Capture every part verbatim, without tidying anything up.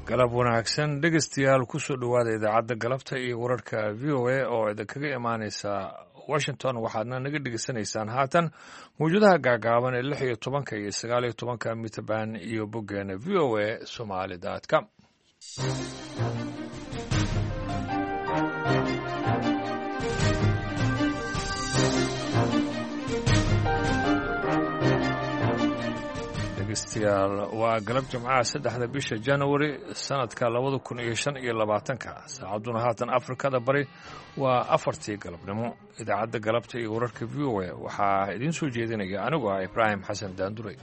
galab wanaagsan dhegaystayaal kusoo dhowaada idaacadda galabta iyo wararka v o a oo idinkaga imaaneysa washington waxaadna naga dhegaysanaysaan haatan mawjadaha gaagaaban ee lix iyo tobanka iyo sagaal iyo tobanka mitrband iyo boggeena v o a somali com degeystayaal waa galab jimcaha saddexda bisha januari sanadka labada kun iyo shan iyo labaatanka saacadduna haatan afrikada bari waa afartii galabnimo idaacadda galabta iyo wararka v o a waxaa idiin soo jeedinaya anigu ah ibraahim xasan daanduray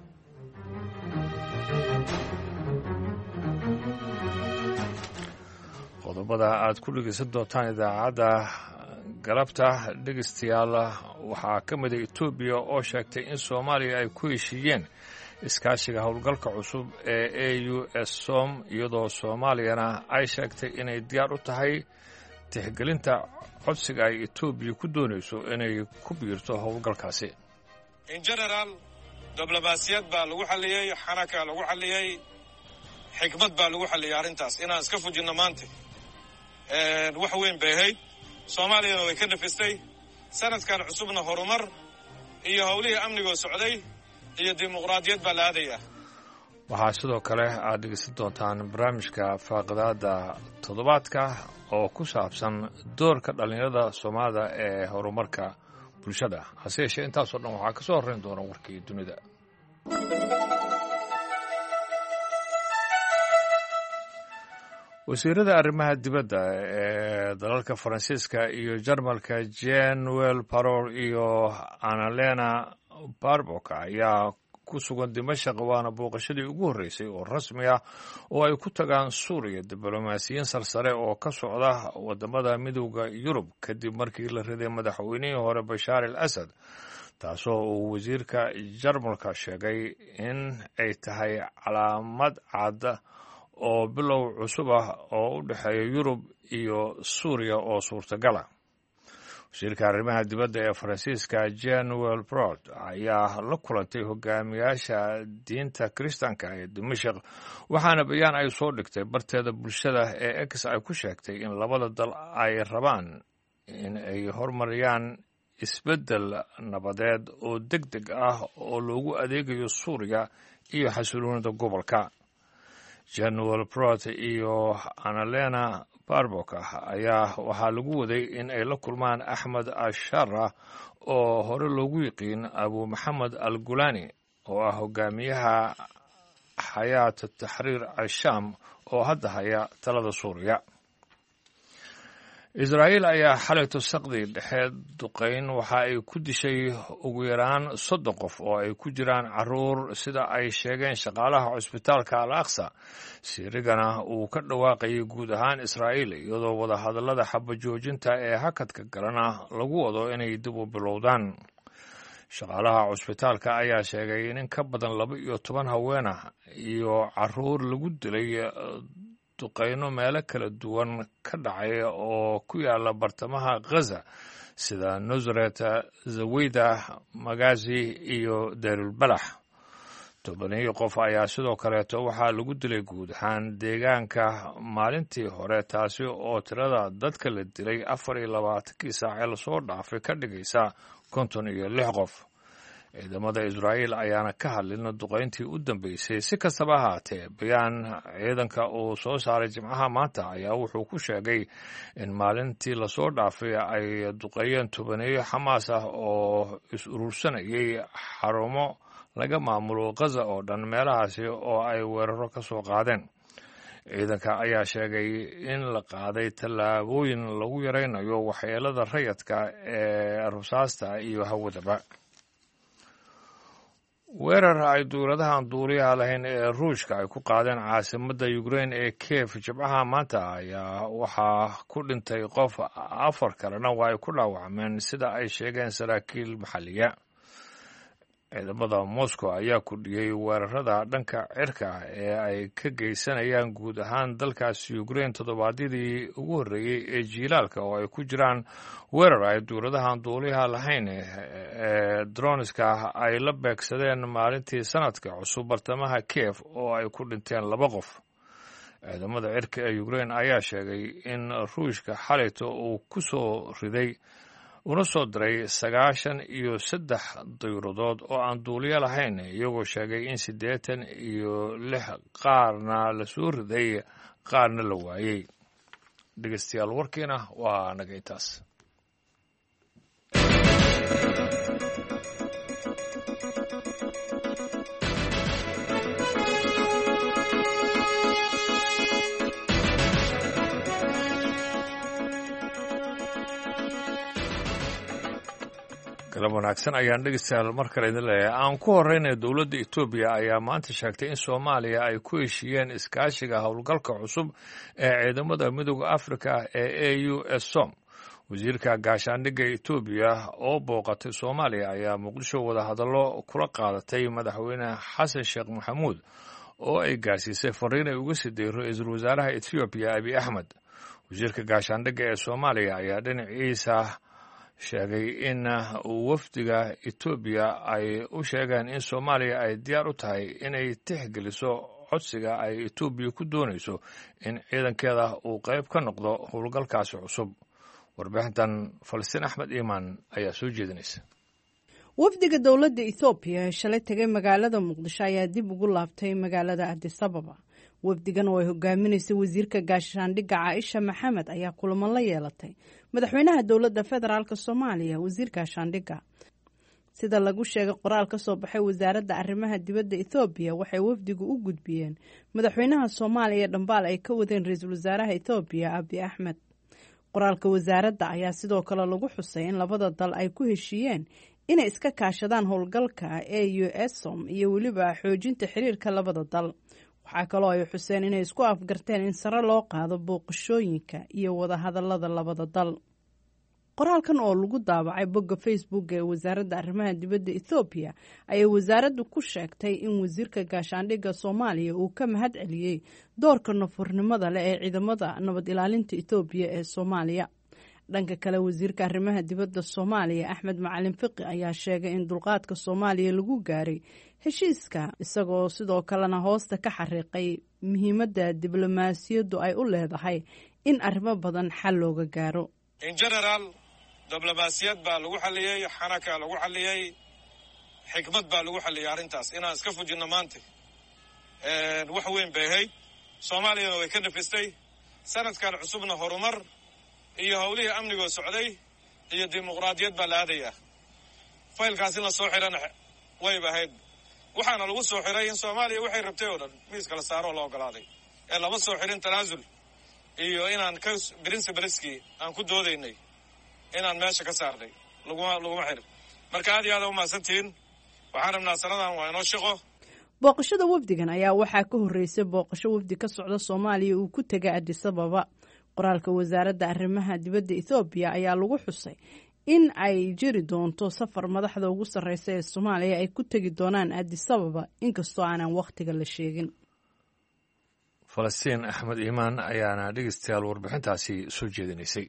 qodobada aad ku dhegeysan doontaan idaacadda galabta dhegeystayaal waxaa ka mida etoobiya oo sheegtay in soomaaliya ay ku heshiiyeen iskaashiga howlgalka cusub ee a u s som iyadoo soomaaliyana ay sheegtay inay diyaar u tahay tixgelinta codsiga ay etoobiya ku doonayso inay ku biirto howlgalkaasi in generaal diblomaasiyad baa lagu xalliyey xanaka lagu xalliyey xikmad baa lagu xalliyey arrintaas inaan iska fujinno maanta wax weyn bay ahayd soomaaliyana way ka dhafistay sanadkan cusubna horumar iyo howlihii amnigoo socday iyo dimuqraadiyad baa la aadayaa waxaa sidoo kale aad dhegeysan doontaan barnaamijka faaqidaada toddobaadka oo ku saabsan doorka dhallinyarada soomaalida ee horumarka bulshada hase yeeshee intaasoo dhan waxaa ka soo horrayn doona warkii dunida wasiirada arrimaha dibadda ee dalalka faransiiska iyo jarmalka jenuel paror iyo annalena barbok ayaa ku sugan dimashaq waana booqashadii ugu horreysay oo rasmi ah oo ay ku tagaan suuriya diblomaasiyiin sarsare oo ka socda waddamada midowda yurub kadib markii la riday madaxweynihii hore bashaar al asad taasoo uu wasiirka jarmalka sheegay in ay tahay calaamad cad oo bilow cusub ah oo u dhexeeya yurub iyo suuriya oo suurtagala wasiirka arrimaha dibadda ee faransiiska jenuel brod ayaa la kulantay hogaamiyaasha diinta kiristaanka ee dimashaq waxaana bayaan ay soo dhigtay barteeda bulshada ee ex ay ku sheegtay in labada dal ay rabaan in ay hormariyaan isbeddel nabadeed oo deg deg ah oo loogu adeegayo suuriya iyo xasiloonida gobolka jenuel brod iyo annalena barbok ayaa waxaa lagu waday in ay la kulmaan axmed ashara oo hore loogu yiqiin abu maxamed al gulani oo ah hogaamiyaha xayaat taxriir al-shaam oo hadda haya talada suuriya israa'iil ayaa xalayto saqdii dhexeed duqayn waxa ay ku dishay ugu yaraan soddon qof oo ay ku jiraan carruur sida ay sheegeen shaqaalaha cusbitaalka al aqsa siirigana uu ka dhawaaqayay guud ahaan israa'iil iyadoo wadahadallada xabajoojinta ee hakadka galana lagu wado inay dib u bilowdaan shaqaalaha cusbitaalka ayaa sheegay in in ka badan laba iyo toban haweenah iyo carruur lagu dilay duqayno meelo kala duwan ka dhacay oo ku yaala bartamaha ghaza sida nusret zaweyda magazi iyo daarulbalax tobaniyo qof ayaa sidoo kaleeto waxaa lagu dilay guud ahaan deegaanka maalintii hore taasi oo tirada dadka la dilay afar iyo labaatankii saacee lasoo dhaafay ka dhigaysa konton iyo lix qof ciidamada israa'iil ayaana ka hadlin duqayntii u dambeysay si kastaba ahaatee bayaan ciidanka uu soo saaray jimcaha maanta ayaa wuxuu ku sheegay in maalintii lasoo dhaafay ay duqeeyeen tobaneeyo xamaas ah oo is-urursanayay xarumo laga maamulo ghaza oo dhan meelahaasi oo ay weeraro ka soo qaadeen ciidanka ayaa sheegay in la qaaday tallaabooyin lagu yaraynayo waxyeelada rayadka ee rusaasta iyo hawadaba weerar ay dowladahan duuliyaha lahayn ee ruushka ay ku qaadeen caasimadda ukrain ee kiev jimcaha maanta ayaa waxaa ku dhintay qof afar kalena waa ay ku dhaawacmeen sida ay sheegeen saraakiil maxalliya ciidamada moscow ayaa kordhiyey weerarada dhanka cirka ee ay ka geysanayaan guud ahaan dalkaasi ukrain toddobaadyadii ugu horreeyey ee jiilaalka oo ay ku jiraan weerar ay dowladahan duuliyaha lahayn ee droniska ay la beegsadeen maalintii sanadka cusub bartamaha kiev oo ay ku dhinteen laba qof ciidamada cirka ee ukraine ayaa sheegay in ruushka xalayto uu ku soo riday una soo diray sagaashan iyo saddex dayuuradood oo aan duuliyo lahayn iyagoo sheegay in siddeetan iyo lix qaarna la soo riday qaarna la waayey. dhegeystayaal warkiina waa naga intaas. galab wanaagsan ayaan dhegeystayaal mar kale idin leeyahay. aan ku horreynaya dowladda etoobiya ayaa maanta sheegtay in soomaaliya ay ku heshiiyeen iskaashiga howlgalka cusub ee ciidamada midooda afrika ee a u s som. wasiirka gaashaandhigga etoobiya oo booqatay soomaaliya ayaa muqdisho wadahadallo kula qaadatay madaxweyne xasan sheekh maxamuud oo ay gaarsiisay fariin ay uga siday ra-iisul wasaaraha etoobiya abiy axmed. wasiirka gaashaandhigga ee soomaaliya ayaa dhinaciisa sheegay in wafdiga etoobiya ay u sheegeen in soomaaliya ay diyaar u tahay inay tixgeliso codsiga ay etoobiya ku doonayso in ciidankeeda uu qayb ka noqdo howlgalkaasi cusub. warbixintan falastiin axmed iimaan ayaa soo jeedinaysa. wafdiga dowladda ethoobiya ee shalay tegay magaalada muqdisho ayaa dib ugu laabtay magaalada addis ababa. wafdigan oo ay hogaaminaysay wasiirka gaashaandhigga caaisha maxamed ayaa kulamo la yeelatay madaxweynaha dowladda federaalk soomaaliya wasiir gaashaandhigga. sida lagu sheegay qoraal ka soo baxay wasaaradda arrimaha dibadda ethoobiya waxay wafdigu u gudbiyeen madaxweynaha soomaaliya dhambaal ay ka wadeen ra-iisul wasaaraha ethoobiya abiy axmed. qoraalka wasaaradda ayaa sidoo kale lagu xusay in labada dal ay ku heshiiyeen inay iska kaashadaan howlgalka a u s som iyo weliba xoojinta xiriirka labada dal. waxaa kaloo ay xuseen inay isku afgarteen in sare loo qaado booqashooyinka iyo wadahadalada labada dal. qoraalkan oo lagu daabacay bogga facebook ee wasaaradda arrimaha dibadda ethoobiya ayay wasaaraddu ku sheegtay in wasiirka gaashaandhigga soomaaliya uu ka mahad celiyey doorka nafurnimada leh ee ciidamada nabad ilaalinta ethoobiya ee soomaaliya. dhanka kale wasiirka arrimaha dibadda soomaaliya axmed macalin fiqi ayaa sheegay in dulqaadka soomaaliya lagu gaaray heshiiska, isagoo sidoo kalena hoosta ka xariiqay muhiimadda diblomaasiyaddu ay u leedahay in arrimo badan xal looga gaaro. in general diblomaasiyad baa lagu xalliyey, xanaka lagu xalliyey, xikmad baa lagu xalliyey arrintaas inaan iska fujinno maanta wax weyn bay ahayd. soomaaliyana way ka nafistay. sanadkan cusubna horumar iyo howlihii amnigoo socday iyo dimuqraadiyad baa la aadayaa. faylkaas in la soo xirana wayba ahayd. waxaana lagu soo xiray in soomaaliya waxay rabtay oo dhan miiska la saaroo la ogolaaday ee lama soo xirin tanaasul iyo inaan ka principleski aan ku doodaynay inaan meesha ka saarnay laguma laguma xirin. marka aad iyo aad u mahadsantihiin. waxaan rabnaa sanadan waa inoo shaqo. booqashada wafdigan ayaa waxaa ka horreysay booqasho wafdi ka socda soomaaliya uu ku tegay addis ababa. qoraalka wasaaradda arrimaha dibadda ethoobiya ayaa lagu xusay in ay jiri doonto safar madaxda ugu sarreysa ee soomaaliya ay ku tegi doonaan addis ababa inkastoo aanan wakhtiga la sheegin. falastiin axmed iimaan ayaana dhegeystayaal warbixintaasi soo jeedinaysay.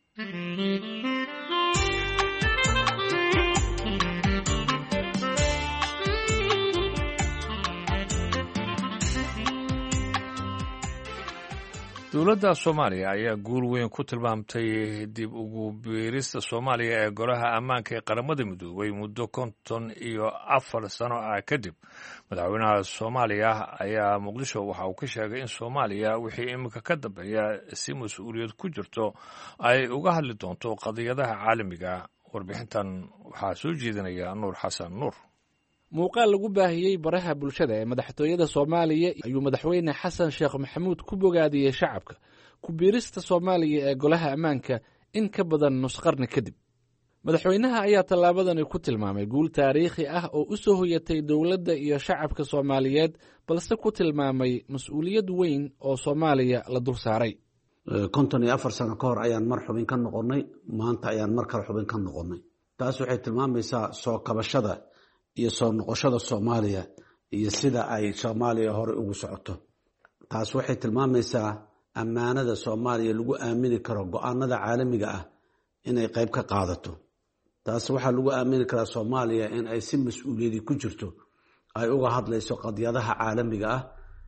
dowladda soomaaliya ayaa guul weyn ku tilmaamtay dib ugu biirista soomaaliya ee golaha ammaanka ee qaramada midoobay muddo konton iyo afar sano ah kadib. madaxweynaha soomaaliya ayaa muqdisho waxa uu ka sheegay in soomaaliya wixii iminka ka dambeeya si mas-uuliyad ku jirto ay uga hadli doonto qadiyadaha caalamiga. warbixintan waxaa soo jeedinaya nuur xasan nuur. muuqaal lagu baahiyey baraha bulshada ee madaxtooyada soomaaliya ayuu madaxweyne xasan sheekh maxamuud ku bogaadiyey shacabka ku biirista soomaaliya ee golaha ammaanka in ka badan nus qarni kadib. madaxweynaha ayaa tallaabadani ku tilmaamay guul taariikhi ah oo u soo hoyatay dowladda iyo shacabka soomaaliyeed, balse ku tilmaamay mas-uuliyad weyn oo soomaaliya la dul saaray. konton iyo afar sano ka hor ayaan mar xubin ka noqonnay, maanta ayaan mar kale xubin ka noqonnay. taas waxay tilmaamaysaa soo kabashada iyo soo noqoshada soomaaliya iyo sida ay soomaaliya hore ugu socoto. taas waxay tilmaamaysaa ammaanada soomaaliya lagu aamini karo go-aanada caalamiga ah inay qayb ka qaadato. taas waxaa lagu aamini karaa soomaaliya in ay si mas-uuliyadi ku jirto ay uga hadlayso qadiyadaha caalamiga ah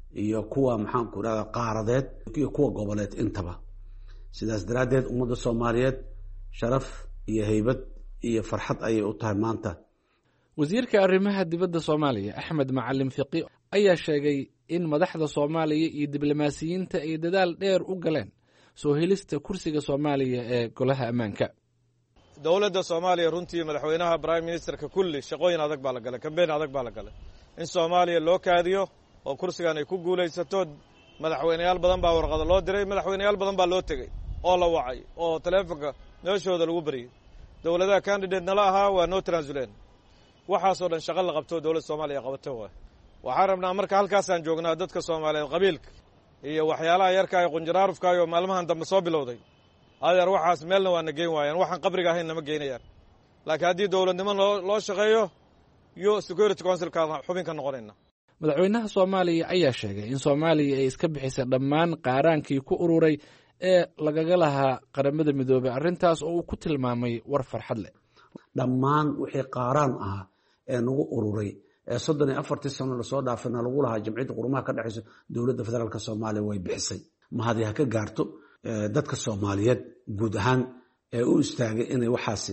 iyo kuwa maxaanku irahda qaaradeed iyo kuwa goboleed intaba. sidaas daraaddeed ummadda soomaaliyeed sharaf iyo haybad iyo farxad ayay u tahay maanta. wasiirka arrimaha dibadda soomaaliya axmed macalin fiqi ayaa sheegay in madaxda soomaaliya iyo diblomaasiyiinta ay dadaal dheer u galeen soo helista kursiga soomaaliya ee golaha ammaanka. dowladda soomaaliya runtii madaxweynaha prime ministerka kulli shaqooyin adag baa la galay, kambeyn adag baa la galay in soomaaliya loo kaadiyo oo kursigan ay ku guulaysato. madaxweyneyaal badan baa warqada loo diray, madaxweyneyaal badan baa loo tegey oo la wacay oo taleefonka meeshooda lagu baryey. dowladaha candidate nala ahaa waa noo transulen. waxaasoo dhan shaqo la qabto dowladda soomaaliya qabato waay. waxaan rabnaa marka halkaasaan joognaa dadka soomaaliyeed qabiilka iyo waxyaalaha yarka iyo qunjaraarufka iyo maalmahan dambe soo bilowday adeer waxaas meelna waana geyn waayaan, waxaan qabriga ahayn nama geynayaan. laakiin haddii dowladnimo loo loo shaqeeyo iyo security councilka xubin ka noqonayna. madaxweynaha soomaaliya ayaa sheegay in soomaaliya ay iska bixisay dhammaan qaaraankii ku ururay ee lagaga lahaa qaramada midoobey, arrintaas oo uu ku tilmaamay war farxad leh. dhammaan wixii qaaraan ahaa ee nagu ururay ee soddon iyo afartii sano lasoo dhaafana lagu lahaa jamciyadda qurumaha ka dhexayso dowladda federaalka soomaaliya way bixisay. mahadi ha ka gaarto dadka soomaaliyeed guud ahaan ee u istaagay inay waxaasi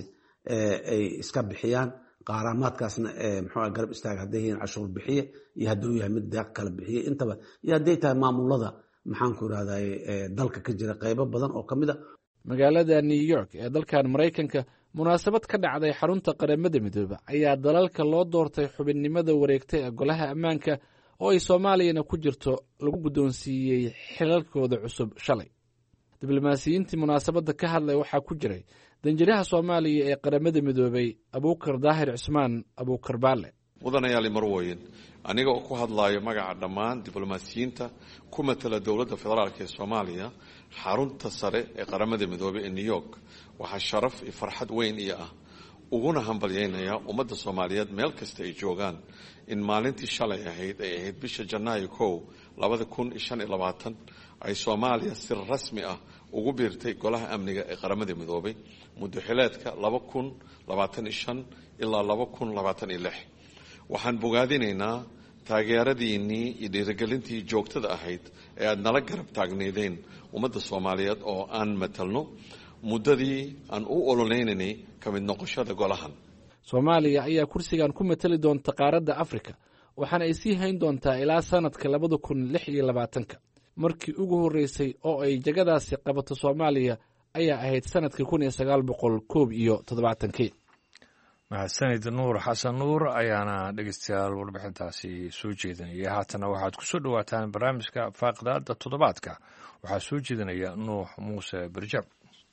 ay iska bixiyaan. qaaraamaadkaasna mxua garab istaaga hadday yihiin cashuur bixiye iyo hadduu yahay mid deeq kala bixiye intaba, iyo hadday tahay maamulada maxaanku irahday dalka ka jira qaybo badan oo ka mid a. magaalada new york ee dalkan maraykanka munaasabad ka dhacday xarunta qaramada midoobe ayaa dalalka loo doortay xubinnimada wareegtay ee golaha ammaanka oo ay soomaaliyana ku jirto lagu guddoonsiiyey xilalkooda cusub shalay. diblomaasiyiintii munaasabadda ka hadlay waxaa ku jiray danjiraha soomaaliya ee qaramada midoobey abuukar daahir cusmaan abuukar baale. mudanayaali marwoyin, aniga oo ku hadlaayo magaca dhammaan diblomaasiyiinta ku matala dowladda federaalk ee soomaaliya xarunta sare ee qaramada midoobey ee new york, waxaa sharaf iyo farxad weyn iyo ah uguna hambalyaynayaa ummadda soomaaliyeed meel kasta ay joogaan in maalintii shalay ahayd ay ahayd bisha janaayo kow labada kun iyo shan iyo labaatan ay soomaaliya si rasmi ah ugu biirtay golaha amniga ee qaramada midoobey muddo xileedka laba kun labaatan iyo shan ilaa laba kun labaatan iyo lix. waxaan bogaadinaynaa taageeradiinnii iyo dhiirigelintii joogtada ahayd ee aada nala garab taagneedeen ummadda soomaaliyeed oo aan matalno muddadii aan u ololeynaynay ka mid noqoshada golahan. soomaaliya ayaa kursigan ku matali doonta qaaradda afrika, waxaana ay sii hayn doontaa ilaa sanadka labada kun lix iyo labaatanka. markii ugu horreysay oo ay jagadaasi qabato soomaaliya ayaa ahayd sanadkii kun iyo sagaal boqol koob iyo toddobaatankii. mahadsanid nuur xasan nuur ayaana dhegeystayaal warbixintaasi soo jeedinaya. haatana waxaad ku soo dhowaataan barnaamijka faaqidaada toddobaadka. waxaa soo jeedinaya nuux muuse barjab.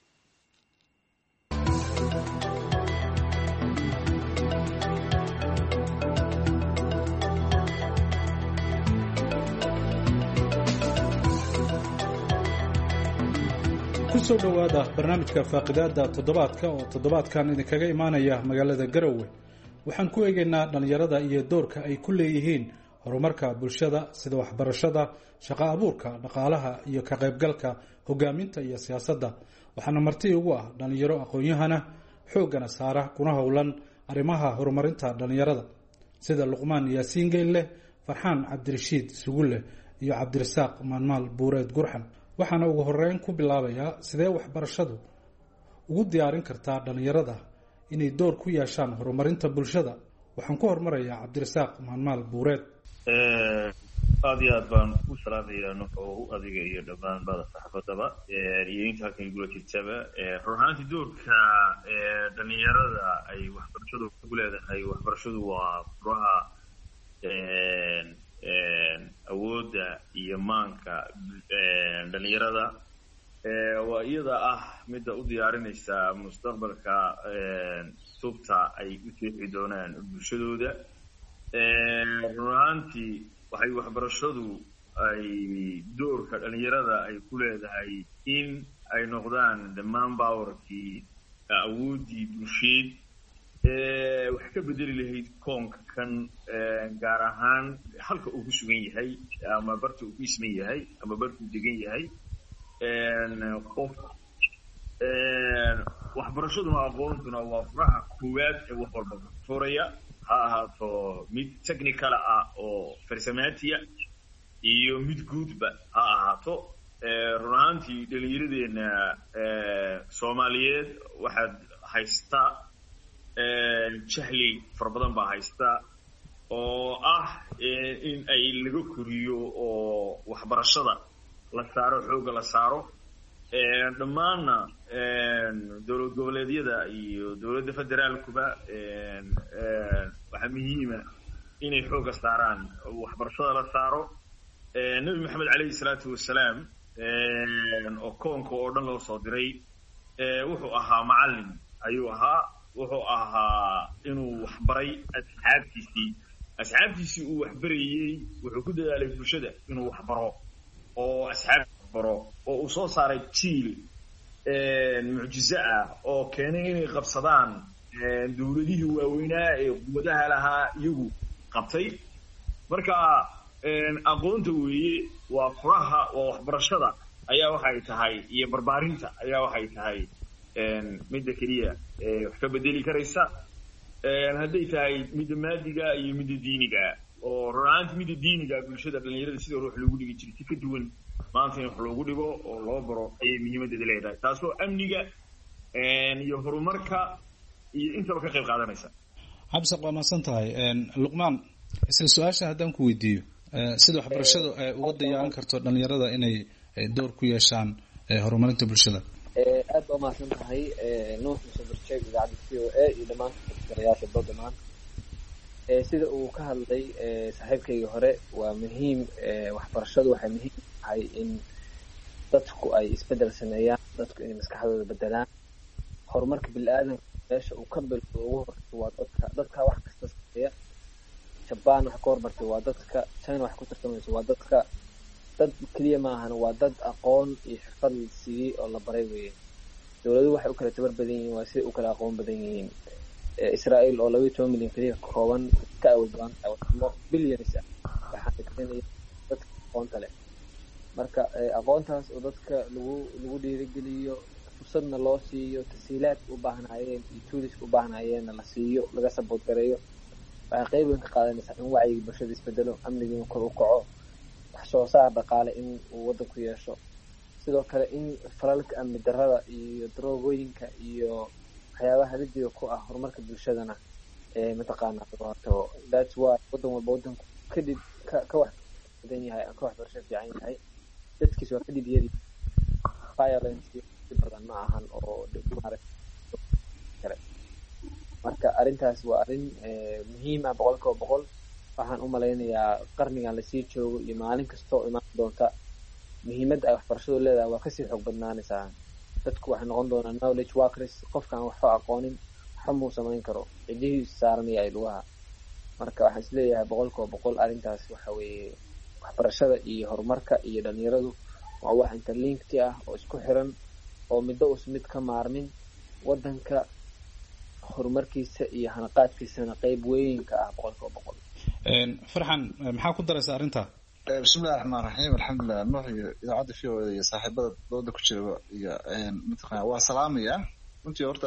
kusoo dhowaada barnaamijka faaqidaada toddobaadka oo toddobaadkan idinkaga imaanaya magaalada garowe. waxaan ku eegaynaa dhallinyarada iyo doorka ay ku leeyihiin horumarka bulshada sida waxbarashada, shaqo abuurka, dhaqaalaha iyo ka qaybgalka hogaaminta iyo siyaasadda. waxaana marti ugu ah dhallinyaro aqoon-yahana xooggana saara kuna howlan arrimaha horumarinta dhallinyarada sida luqmaan yaasiin geelle, farxaan cabdirashiid sugulle iyo cabdirasaaq maalmaal buureed gurxan. waxaana ugu horeyn ku bilaabayaa sidee waxbarashadu ugu diyaarin kartaa dhallinyarada inay door ku yeeshaan horumarinta bulshada. waxaan ku hormarayaa cabdirasaaq maalmaal buureed. aada iyo aad baan u salaamayaa nuxuu adiga iyo dhammaan bada saxaafadaba iyo inta halkan igula jirtaba. run ahaantii doorka dhallinyarada ay waxbarashadu ku leedahay, waxbarashadu waa furaha awoodda iyo maanka dhallinyarada. waa iyada ah midda u diyaarinaysa mustaqbalka tubta ay u jeexi doonaan bulshadooda. run ahaantii waxay waxbarashadu ay doorka dhallinyarada ay ku leedahay in ay noqdaan dhammaan baawarkii awooddii bulsheed wax ka bedeli lahayd koonka kan, gaar ahaan halka uu ku sugan yahay ama barta uu ku isman yahay ama barkuu degan yahay qof. waxbarashaduna aqoontuna waa furaha koowaad ee wax walba furaya, ha ahaato mid technical ah oo farsamaatiya iyo mid guudba ha ahaato run ahaantii dhalinyaradeenna soomaaliyeed waxaad haystaa jahli fara badan baa haystaa oo ah in ay laga koriyo oo waxbarashada la saaro xooga la saaro dhammaanna dowlad goboleedyada iyo dowladda federaalkuba waxaa muhiima inay xooga saaraan waxbarashada la saaro nebi maxamed calayhi salaatu wasalaam oo koonka oo dhan loo soo diray wuxuu ahaa macallin ayuu ahaa wuxuu ahaa inuu waxbaray asxaabtiisii asxaabtiisii uu waxbarayey wuxuu ku dadaalay bulshada inuu waxbaro oo asxaab baro oo uu soo saaray jiil mucjizo ah oo keenay inay qabsadaan dowladihii waaweynaa ee quwadaha lahaa iyagu qabtay marka aqoonta weeye waa furaha waa waxbarashada ayaa waxay tahay iyo barbaarinta ayaa waxay tahay midda keliya wax ka bedeli karaysa hadday tahay midda maadiga iyo midda diiniga oo runaanti midda diiniga bulshada dhalinyarada sida ruux lagu dhigi jiray si ka duwan maanta in wax loogu dhigo oo loo baro ayay muhiimadeeda leedahay taasoo amniga iyo horumarka iyo intaba ka qayb qaadanaysa. cabsi waa mahadsan tahay luqmaan isla su-aasha haddaan ku weydiiyo sida waxbarashadu ay uga dayaan karto dhalinyarada inay door ku yeeshaan horumarinta bulshada. aad baa mahadsan tahay nuux musabarjeeg idaacadda c o a iyo dhammaan garayaasha doodamaan sida uu ka hadlay saaxiibkaygii hore waa muhiim waxbarashadu waxay muhiim tahay in dadku ay isbedel sameeyaan dadku inay maskaxdooda bedelaan horumarka bini'aadanka meesha uu ka bilowdo ugu horeysa waa dadka dadka wax kasta sameeya jabaan wax ka hormartay waa dadka china wax ku tartamaysa waa dadka dad keliya maahan waa dad aqoon iyo xirfad la siiyey oo la baray weeye dowladuhu waxay u kala tabar badan yihiin waa siday u kala aqoon badan yihiin israa'iil oo laba iyo toban milyan keliya ka kooban ka awood badan wadamo billions ah waxaa keenaya dadka aqoonta leh marka aqoontaas oo dadka lagu lagu dhiirigeliyo fursadna loo siiyo tasiilaadka u baahnaayeen iyo tuuliska u baahnaayeenna la siiyo laga sabood gareeyo waxay qayb weyn ka qaadanaysaa in wacyiga bulshada isbedelo amnigiina kor u kaco wax soo saar dhaqaale in uu waddanku yeesho sidoo kale in falalka amni darrada iyo daroogooyinka iyo waxyaabaha lidiga ku ah horumarka bulshadana ee mataqaanaa horto that's why waddan walba waddanku kadib ka ka wax badan yahay ka wax barasho fiican yahay dadkiisa waa kadib yari violence badan ma ahan oo kale marka arrintaas waa arrin muhiim ah boqolkiiba boqol waxaan u malaynayaa qarnigan lasii joogo iyo maalin kastoo imaan doonta muhiimadda ay waxbarashadu leedahay waa kasii xoog badnaanaysaa dadku waxay noqon doonaa knowledge workers qofkaan waxba aqoonin waxba muu samayn karo cidihiisu saaranaya ay lugaha marka waxaan isleeyahay boqolkiiba boqol arrintaas waxa weeye waxbarashada iyo horumarka iyo dhalinyaradu waa wax interlinkti ah oo isku xiran oo middo us mid ka maarmin waddanka horumarkiisa iyo hanaqaadkiisana qayb weyn ka ah boqolkiiba boqol. farxan maxaa ku daraysa arrinta? bismillahi raxmaan raxiim alxamdulilah nuux iyo idaacadda v o a iyo saaxiibada dooda ku jira iyo mataqana waa salaamaya runtii horta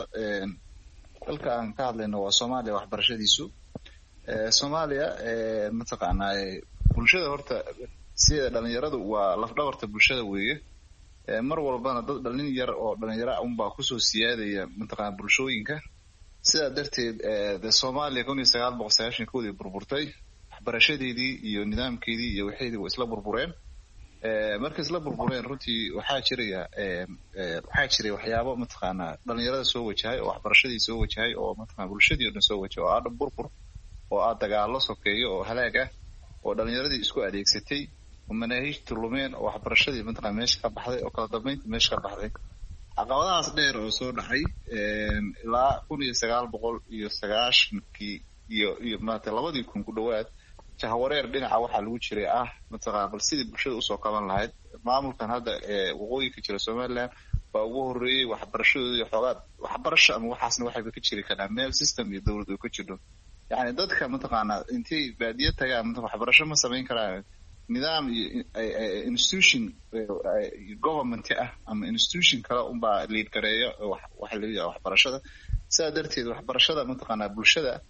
dalka aan ka hadlayno waa soomaaliya waxbarashadiisu soomaaliya mataqaanaa bulshada horta sida dhalinyaradu waa lafdhabarta bulshada weeye mar walbana dad dhalin yar oo dhalinyaro unbaa kusoo siyaadaya mataqana bulshooyinka sidaa darteed de soomaaliya kun iyo sagaal boqol sagaashan koodii burburtay waxbarashadeedii iyo nidaamkeedii iyo waxeedii waa isla burbureen markay isla burbureen runtii waxaa jiraya waxaa jiray waxyaabo mataqaanaa dhalinyarada soo wajahay oo waxbarashadii soo wajahay oo mataqana bulshadii oo dhan soo wajahay oo aadha burbur oo aad dagaalo sokeeyo oo halaag ah oo dhalinyaradii isku adeegsatay oo manaahiijta lumeen oo waxbarashadii mataqana meesha ka baxday oo kala dambeynta meesha ka baxday caqabadahaas dheer oo soo dhacay ilaa kun iyo sagaal boqol iyo sagaashankii iyo iyo maaragtay labadii kun ku dhowaad jahwareer dhinaca waxaa lagu jiray ah mataqana bal sidii bulshada usoo qaban lahayd maamulkan hadda waqooyinka jira somaliland baa ugu horreeyey waxbarashadooda iyo xoogaa waxbarasho ama waxaasna waxayba ka jiri karaan meel system iyo dowlad oo ka jirto yacni dadka mataqaanaa intay baadiye tagaan waxbarasho ma samayn karaan nidaam iyo institution government ah ama institution kale unbaa liid gareeya waxa la yidhaha waxbarashada sidaa darteed waxbarashada mataqaanaa bulshada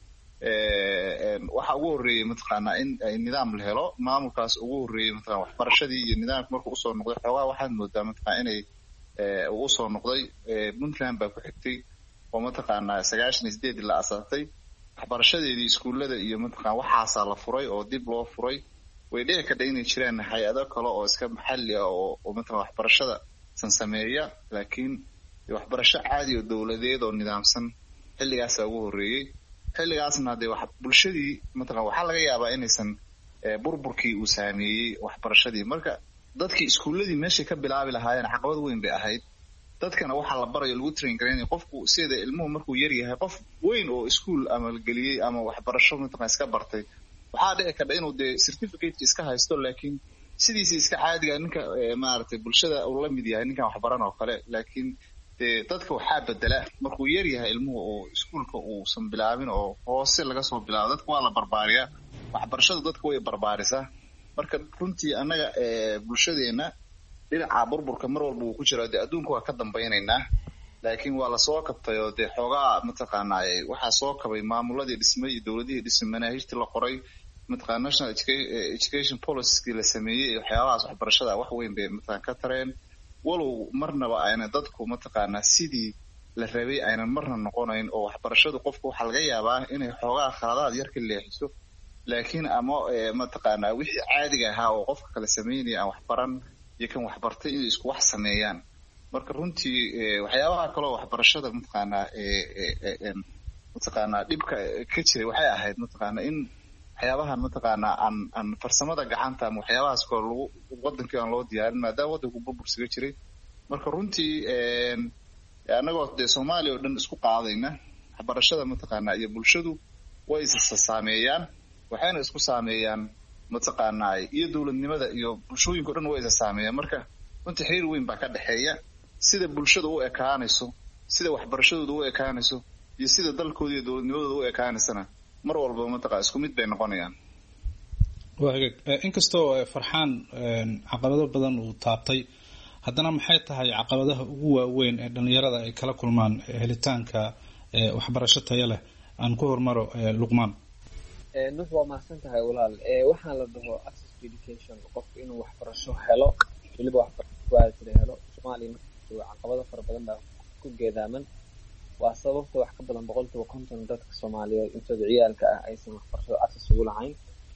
waxa ugu horreeyey mataqaanaa in ay nidaam la helo maamulkaas ugu horreeyey mataqana waxbarashadii iyo nidaamka markuu usoo noqday xoogaa waxaad moodaa mataqana inay uu usoo noqday puntland baa ku xigtay oo mataqaanaa sagaashan iyo sideedii la asaasay waxbarashadeedii iskuullada iyo mataqana waxaasaa la furay oo dib loo furay way dhici karta inay jiraan hay-ado kale oo iska maxalli ah oo oo mataqana waxbarashada san sameeya laakiin waxbarasho caadi oo dowladeed oo nidaamsan xilligaasaa ugu horreeyey xilligaasna hadee wax bulshadii mataqana waxaa laga yaabaa inaysan burburkii uu saameeyey waxbarashadii marka dadkii iskuulladii meeshay ka bilaabi lahaayeen caqabad weyn bay ahayd dadkana waxaa la barayo lagu train garaynaya qofku sida ilmuhu markuu yar yahay qof weyn oo iskuul ama la geliyey ama waxbarasho mataqana iska bartay waxaa dhici karta inuu dee certificate iska haysto laakiin sidiisii iska caadiga ninka maaragtay bulshada uu la mid yahay ninkan waxbaran oo kale laakiin dee dadka waxaa bedela markuu yar yahay ilmuhu oo iskuulka uusan bilaabin oo hoose laga soo bilaabo dadka waa la barbaariyaa waxbarashada dadka way barbaarisaa marka runtii annaga bulshadeena dhinaca burburka mar walba uu ku jira dee adduunka waa ka dambaynaynaa laakiin waa lasoo kabtay oo dee xoogaa mataqaanaa waxaa soo kabay maamuladii dhismay iyo dowladihii dhismay manaahijtii la qoray mataqana national education policykii la sameeyey iyo waxyaabahaas waxbarashada wax weyn bay mataqana ka tareen walow marnaba ayna dadku mataqaanaa sidii la rabay aynan marna noqonayn oo waxbarashadu qofka waxaa laga yaabaa inay xoogaa khaladaad yar ka leexiso laakiin ama mataqaanaa wixii caadiga ahaa oo qofka kala sameynaya aan waxbaran iyo kan waxbartay inay isku wax sameeyaan marka runtii waxyaabaha kaleo waxbarashada mataqaanaa mataqaanaa dhibka ka jiray waxay ahayd mataqaanaa in waxyaabahan mataqaanaa aan aan farsamada gacanta ama waxyaabahaas koo lagu wadankii aan loo diyaarin maadaama waddanku burbursiga jiray marka runtii annagoo dee soomaaliya oo dhan isku qaadayna waxbarashada mataqaanaa iyo bulshadu way isa saameeyaan waxayna isku saameeyaan mataqaanaa iyo dowladnimada iyo bulshooyinka o dhan way isa saameeyaan marka runtii xiriir weyn baa ka dhexeeya sida bulshada u ekaanayso sida waxbarashadooda u ekaanayso iyo sida dalkooda iyo dowladnimadooda u ekaanaysana mar walba mataqaa isku mid bay noqonayaan waa hagaag inkastoo farxaan caqabado badan uu taabtay haddana maxay tahay caqabadaha ugu waaweyn ee dhalinyarada ay kala kulmaan helitaanka waxbarasho tayo leh aan ku hormaro luqmaan nuux waa mahadsan tahay walaal waxaan la dhaho access to education qofku inuu waxbarasho helo weliba waxbarasho helo soomaaliya caqabado fara badan baa ku geedaaman waa sababta wax ka badan boqolkiiba konton dadka soomaaliyeed intooda ciyaalka ah aysan waxbarashada access ugu lahayn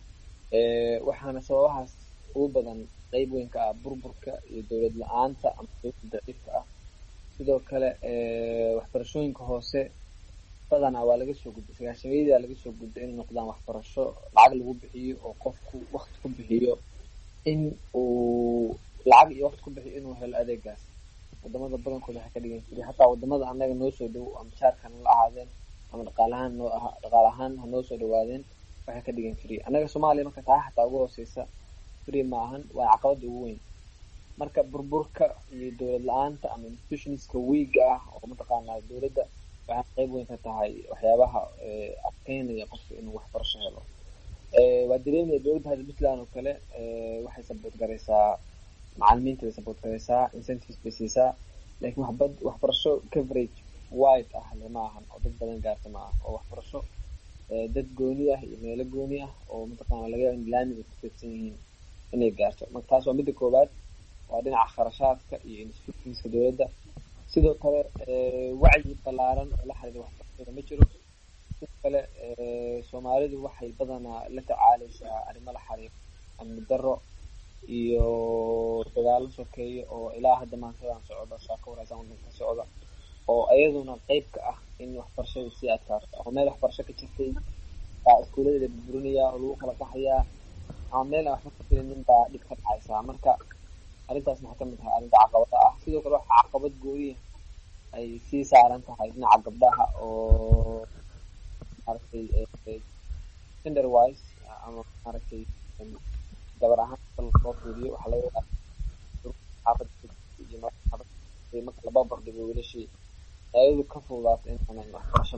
waxaana sababahaas ugu badan qeyb weyn ka ah burburka iyo dowlad la-aanta ama dowlada daciifka ah sidoo kale waxbarashooyinka hoose badanaa waa laga soo gudbay sagaashameeyadaa laga soo gudbay inay noqdaan waxbarasho lacag lagu bixiyo oo qofku wakti ku bixiyo in uu lacag iyo wakti ku bixiyo inuu helo adeegaas wadamada badankooda waxay ka dhigan jiray hataa wadamada annaga noo soo dhow ama jaarkan la ahaadeen ama dhaqaalahaan noo aha dhaqaal ahaan ha noo soo dhawaadeen waxay ka dhigan jiray annaga soomaaliya marka taa xataa ugu hooseysa free ma ahan waa caqabada ugu weyn marka burburka iyo dowlad la-aanta ama institutionska wiiga ah oo mataqaanaa dowladda waxay qayb weyn ka tahay waxyaabaha adkeynaya qofka inuu waxbarasho helo waa dareemaya dowladda hadda puntland oo kale waxay saboot garaysaa macalimiinta bay saboot garaysaa incentives bay siisaa laakiin waxbad waxbarasho coverage wide ah lama ahan oo dad badan gaarta ma ah oo waxbarasho dad gooni ah iyo meelo gooni ah oo mataqaana laga yaaba in laamiga ku fiidsan yihiin inay gaarto marka taas waa midda koowaad waa dhinaca kharashaadka iyo institutionska dowladda sidoo kale wacyi ballaaran oo la xiriira waxbarashada ma jiro sidoo kale soomaalidu waxay badanaa la tacaalaysaa arrimo la xiriira amni darro iyo dagaalo sokeeye oo ilaa hadda maantadan socda saaka wareysan wadanka ka socda oo iyaduna qayb ka ah in waxbarashadu sii adkaato ama meel waxbarasho ka jirtay baa iskuullada la burburinaya oo lagu kala baxayaa ama meel aan waxba ka filinin baa dhib ka dhacaysaa marka arrintaas maxaa kamid tahay arrinta caqabada ah sidoo kale waxaa caqabad gooniya ay sii saaran tahay dhinaca gabdhaha oo maaragtay gender wise ama maaragtay gabar ahaan loo fiiriyo waxaa laga yaabaa xaafad iyo marka laba bardhigo wiilashii ayadu ka fududaata inaanan waxbarasho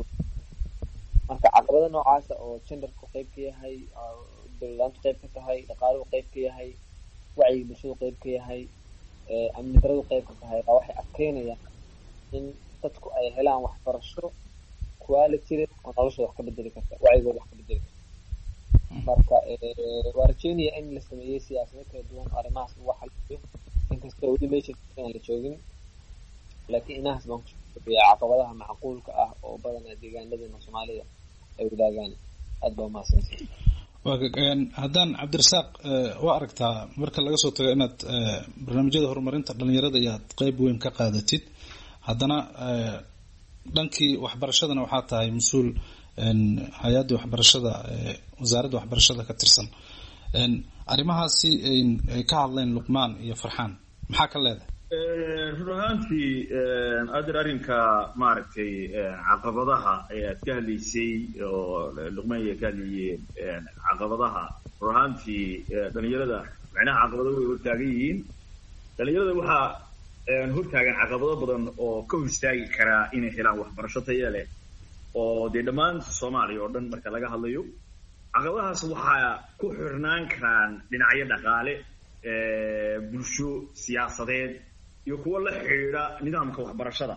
marka caqabada noocaasa oo genderku qayb ka yahay dowladaantu qayb ka tahay dhaqaaluhu qayb ka yahay wacyiga bulshadu qayb ka yahay amni daradu qayb ka tahay baa waxay adkeynayaan in dadku ay helaan waxbarasho quality oo noloshooda wax ka bedeli karta wacigooda wax ka bedeli karta marka waa rajeynaya in la sameeyey siyaasado kala duwan arrimahaas lagu xaliyo inkastoo weli meesha aan la joogin laakiin inahaas baan kusobiya caqabadaha macquulka ah oo badanaa deegaanadeena soomaalida ay wadaagaan aad baa umahadsantahay haddaan cabdirasaaq waa aragtaa marka laga soo tago inaad barnaamijyada horumarinta dhalinyarada iyo aad qeyb weyn ka qaadatid haddana dhankii waxbarashadana waxaa tahay mas-uul hay-adda waxbarashada wasaaradda waxbarashada ka tirsan arrimahaasi ay ka hadleen luqmaan iyo farxaan maxaa ka leedahay run ahaantii adir arrinka maaragtay caqabadaha ayaad ka hadlaysay oo luqmaan ay ka hadlayeen caqabadaha run ahaantii dhalinyarada macnaha caqabado way hortaagan yihiin dhalinyarada waxaa hortaagan caqabado badan oo ka hor istaagi karaa inay helaan waxbarasho tayo leh oo dee dhammaan soomaaliya oo dhan marka laga hadlayo caqabadahaas waxaa ku xirnaan karaan dhinacyo dhaqaale bulsho siyaasadeed iyo kuwa la xidhiidha nidaamka waxbarashada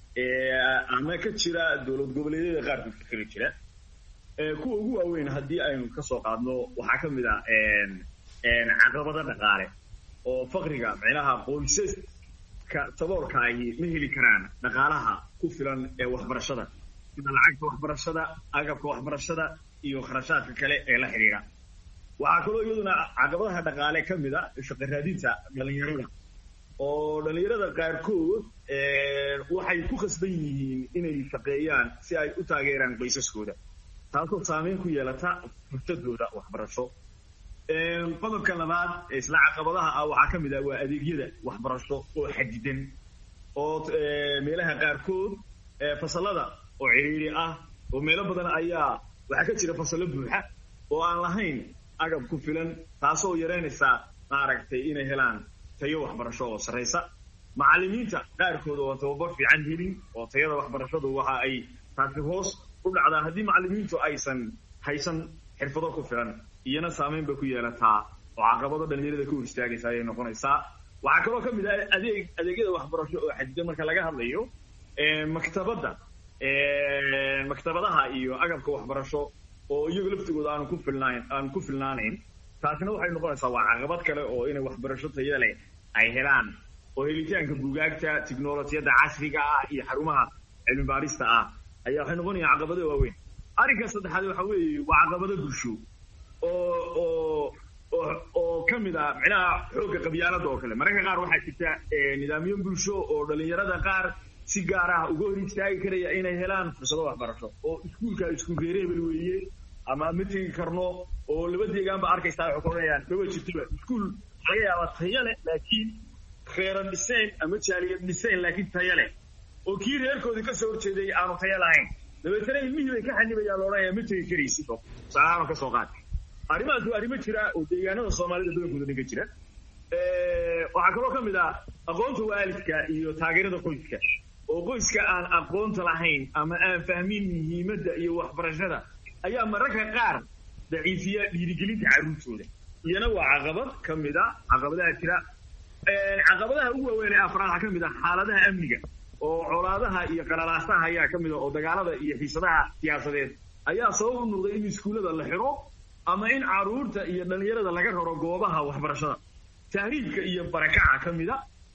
ama ka jira dowlad goboleedyada qaarkood ka kala jira kuwa ugu waaweyn haddii aynu kasoo qaadno waxaa ka mid ah caqabado dhaqaale oo faqriga micnaha qoysaska saboolka ay ma heli karaan dhaqaalaha ku filan ee waxbarashada sida lacagta waxbarashada agabka waxbarashada iyo kharashaadka kale ee la xidhiidha waxaa kaloo iyaduna caqabadaha dhaqaale ka mid a shaqo raadinta dhalinyarada oo dhalinyarada qaarkood waxay ku khasban yihiin inay shaqeeyaan si ay u taageeraan qoysaskooda taasoo saameyn ku yeelata fursadooda waxbarasho qodobka labaad isla caqabadaha ah waxaa ka mid ah waa adeegyada waxbarasho oo xadidan oo meelaha qaarkood fasalada oo ciriiri ah oo meelo badan ayaa waxaa ka jira fasallo buuxa oo aan lahayn agab ku filan taasoo yareynaysa maaragtay inay helaan tayo waxbarasho oo sarraysa macallimiinta qaarkood oo tababar fiican helin oo tayada waxbarashadu waxa ay taasi hoos u dhacdaa haddii macallimiintu aysan haysan xirfado ku filan iyana saameyn bay ku yeelataa oo caqabado dhalinyarada ka hor istaagaysa ayay noqonaysaa waxaa kaloo ka mid ah adeeg adeegyada waxbarasho oo xadidan marka laga hadlayo maktabadda maktabadaha iyo agabka waxbarasho oo iyagu laftigooda aanu ku filnayn aanu ku filnaanayn taasina waxay noqonaysaa waa caqabad kale oo inay waxbarasho tayo leh ay helaan oo helitaanka buugaagta tiknolojiyadda casriga ah iyo xarumaha cilmi baarista ah ayaa waxay noqonayaan caqabado waaweyn arrinka saddexaad waxa weeye waa caqabado bulsho oo oo oo oo ka mid ah micnaha xoogga qabyaalada oo kale mararka qaar waxaa jirta nidaamyo bulsho oo dhalinyarada qaar si gaar ah uga hor istaagi karaya inay helaan fursado waxbarasho oo iskuulka iskuul reerebel weeye ama ma tegi karno oo laba deegaan ba arkaysaa waxay ku odhanayaan maba jirtoba iskuul laga yaaba tayo leh laakiin kheyran dhisayn ama jaaliyad dhisayn laakiin tayo leh oo kii reerkoodii ka soo horjeeday aanu tayo lahayn dabeetana ilmihii bay ka xanibayaan loodhanaya ma tegi karaysid oo saalaama ka soo qaad arrimahaas waa arrimo jira oo deegaanada soomaalida badankooda dhan ka jira waxaa kaloo ka mid ah aqoonta waalidka iyo taageerada qoyska oo qoyska aan aqoonta lahayn ama aan fahmin muhiimadda iyo waxbarashada ayaa mararka qaar daciifiya dhiirigelinta carruurtooda iyana waa caqabad ka mid a caqabadaha jira caqabadaha ugu waaweyn ee afraad waxaa ka mid ah xaaladaha amniga oo colaadaha iyo qalalaasaha ayaa ka mid a oo dagaalada iyo xiisadaha siyaasadeed ayaa sabab u noqday in iskuullada la xiro ama in carruurta iyo dhalinyarada laga raro goobaha waxbarashada tahriibka iyo barakaca ka mid a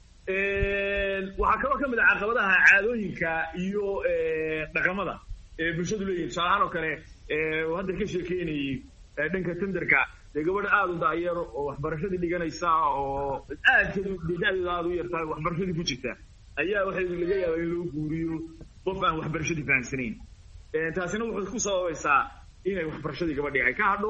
waxaa kaloo ka mid ah caqabadaha caadooyinka iyo dhaqamada ee bulshadu leeyihin tusaale ahaan oo kale hadda ka sheekeynayay dhanka tenderka dee gabadha aada u daayeer oo waxbarashadii dhiganaysa oo aadkeedu da-deeda aada u yartahay waxbarashadii ku jirta ayaa waxay laga yaabaa in loo guuriyo qof aan waxbarashadii fahamsanayn taasina wuxuu ku sababaysaa inay waxbarashadii gabadhii ay ka hadho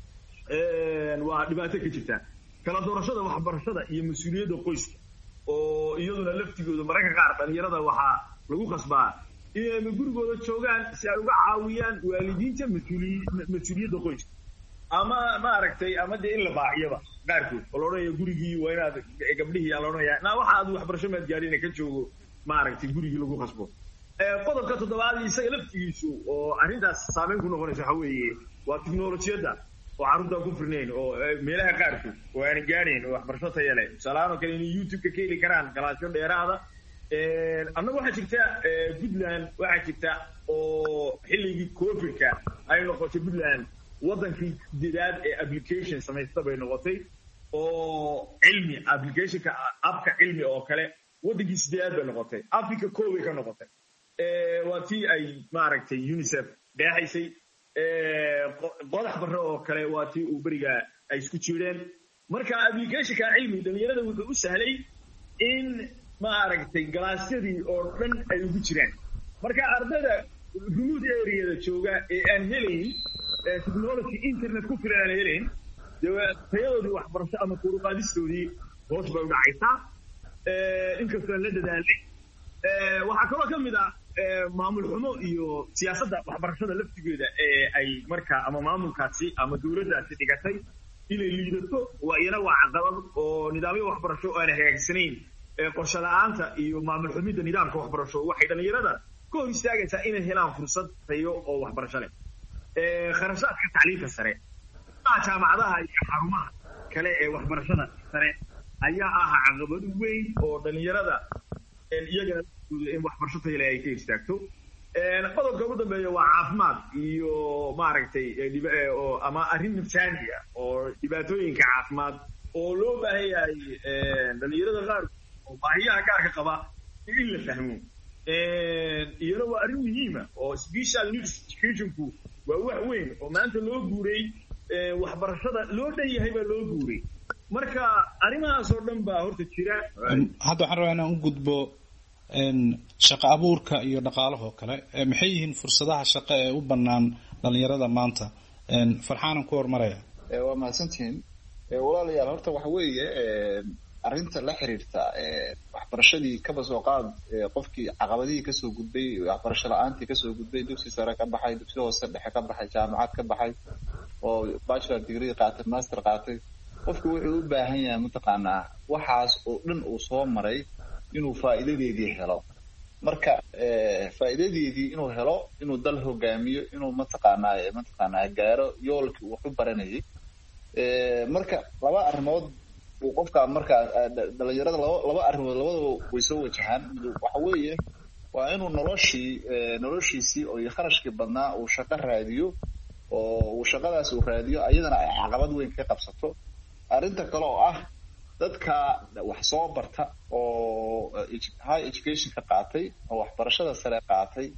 waa dhibaato ka jirta kala doorashada waxbarashada iyo mas-uuliyadda qoyska oo iyaduna laftigooda mararka qaar dhalinyarada waxaa lagu qasbaa inay gurigooda joogaan si ay uga caawiyaan waalidiinta mas-uuli mas-uuliyadda qoyska ama maaragtay ama dee in la baaciyaba qaarkood oo la odhanaya gurigii waa inaad gabdhihii aa la odhanaya na waxa aad waxbarasho maad gaadhina ka joogo maaragtay gurigii lagu qasbo qodobka toddobaad isaga laftigiisu oo arrintaas saameyn ku noqonaysa waxa weeye waa tiknolojiyadda oo carruurtaan ku firnayn oo meelaha qaarkood oo aanan gaadhayn oo waxbarasho taya leh tusaalahaan oo kale inay youtube-ka ka heli karaan galaasyo dheeraada annaga waxaa jirta puntland waxaa jirta oo xilligii covidka ay noqotay puntland wadankii sideedaad ee application samaysta bay noqotay oo cilmi applicationka abka cilmi oo kale wadankii sideedaad bay noqotay africa koobay ka noqotay waa tii ay maaragtay unicef dheexaysay qodax barre oo kale waa tii uu beriga ay isku jireen marka applicationka cilmi dhalinyarada wuxuu u sahlay in maaragtay galaasyadii oo dhan ay ugu jiraan marka ardayda remote areada jooga ee aan helayn technology internet ku filan aan helayn tayadoodii waxbarasho ama kuruqaadistoodii hoos bay u dhacaysaa inkastoo la dadaalay waxaa kaloo ka mid ah maamul xumo iyo siyaasadda waxbarashada laftigeeda ee ay markaa ama maamulkaasi ama dowladdaasi dhigatay inay liidato waa iyana waa caqabad oo nidaamyo waxbarasho oo aan hagaagsanayn qorshe la'aanta iyo maamul xumidda nidaamka waxbarasho waxay dhalinyarada ka hor istaagaysaa inay helaan fursad tayo oo waxbarasho leh kharashaadka tacliinta sare jaamacadaha iyo xarumaha kale ee waxbarashada sare ayaa ah caqabad weyn oo dhalinyarada iyagana in waxbarasho tayo leh ay ka istaagto qodobka ugu dambeeya waa caafimaad iyo maaragtay ama arrin nafsaani ah oo dhibaatooyinka caafimaad oo loo baahan yahay dhalinyarada qaar oo baahiyaha gaarka qaba in la fahmo iyana waa arrin muhiima oo special needs educationku waa wax weyn oo maanta loo guuray waxbarashada loo dhan yahay baa loo guuray marka arrimahaas oo dhan baa horta jira hadda waxaan rabaa inaan u gudbo shaqo abuurka iyo dhaqaalahoo kale maxay yihiin fursadaha shaqo ee u bannaan dhalinyarada maanta farxaanan ku hormaraya waa mahadsantihiin walaalayaal horta waxa weeye arrinta la xiriirta waxbarashadii kaba soo qaad qofkii caqabadihii kasoo gudbay waxbarasho la-aantii kasoo gudbay dugsi sare ka baxay dugsi hoose dhexe ka baxay jaamacad ka baxay oo bachelor degree qaatay master qaatay qofku wuxuu u baahan yahay mataqaanaa waxaas oo dhan uu soo maray inuu faa'iidadeedii helo marka faa'iidadeedii inuu helo inuu dal hogaamiyo inuu mataqaanaa mataqaanaa gaaro yoolkii uu wax u baranayay marka laba arrimood uu qofka marka dhalinyarada laba laba arrimood labadaba way soo wajahaan waxa weeye waa inuu noloshii noloshiisii oo kharashkii badnaa uu shaqo raadiyo oo uu shaqadaas uu raadiyo ayadana ay caqabad weyn ka qabsato arrinta kale oo ah dadka wax soo barta oo high education ka qaatay oo waxbarashada sare qaatay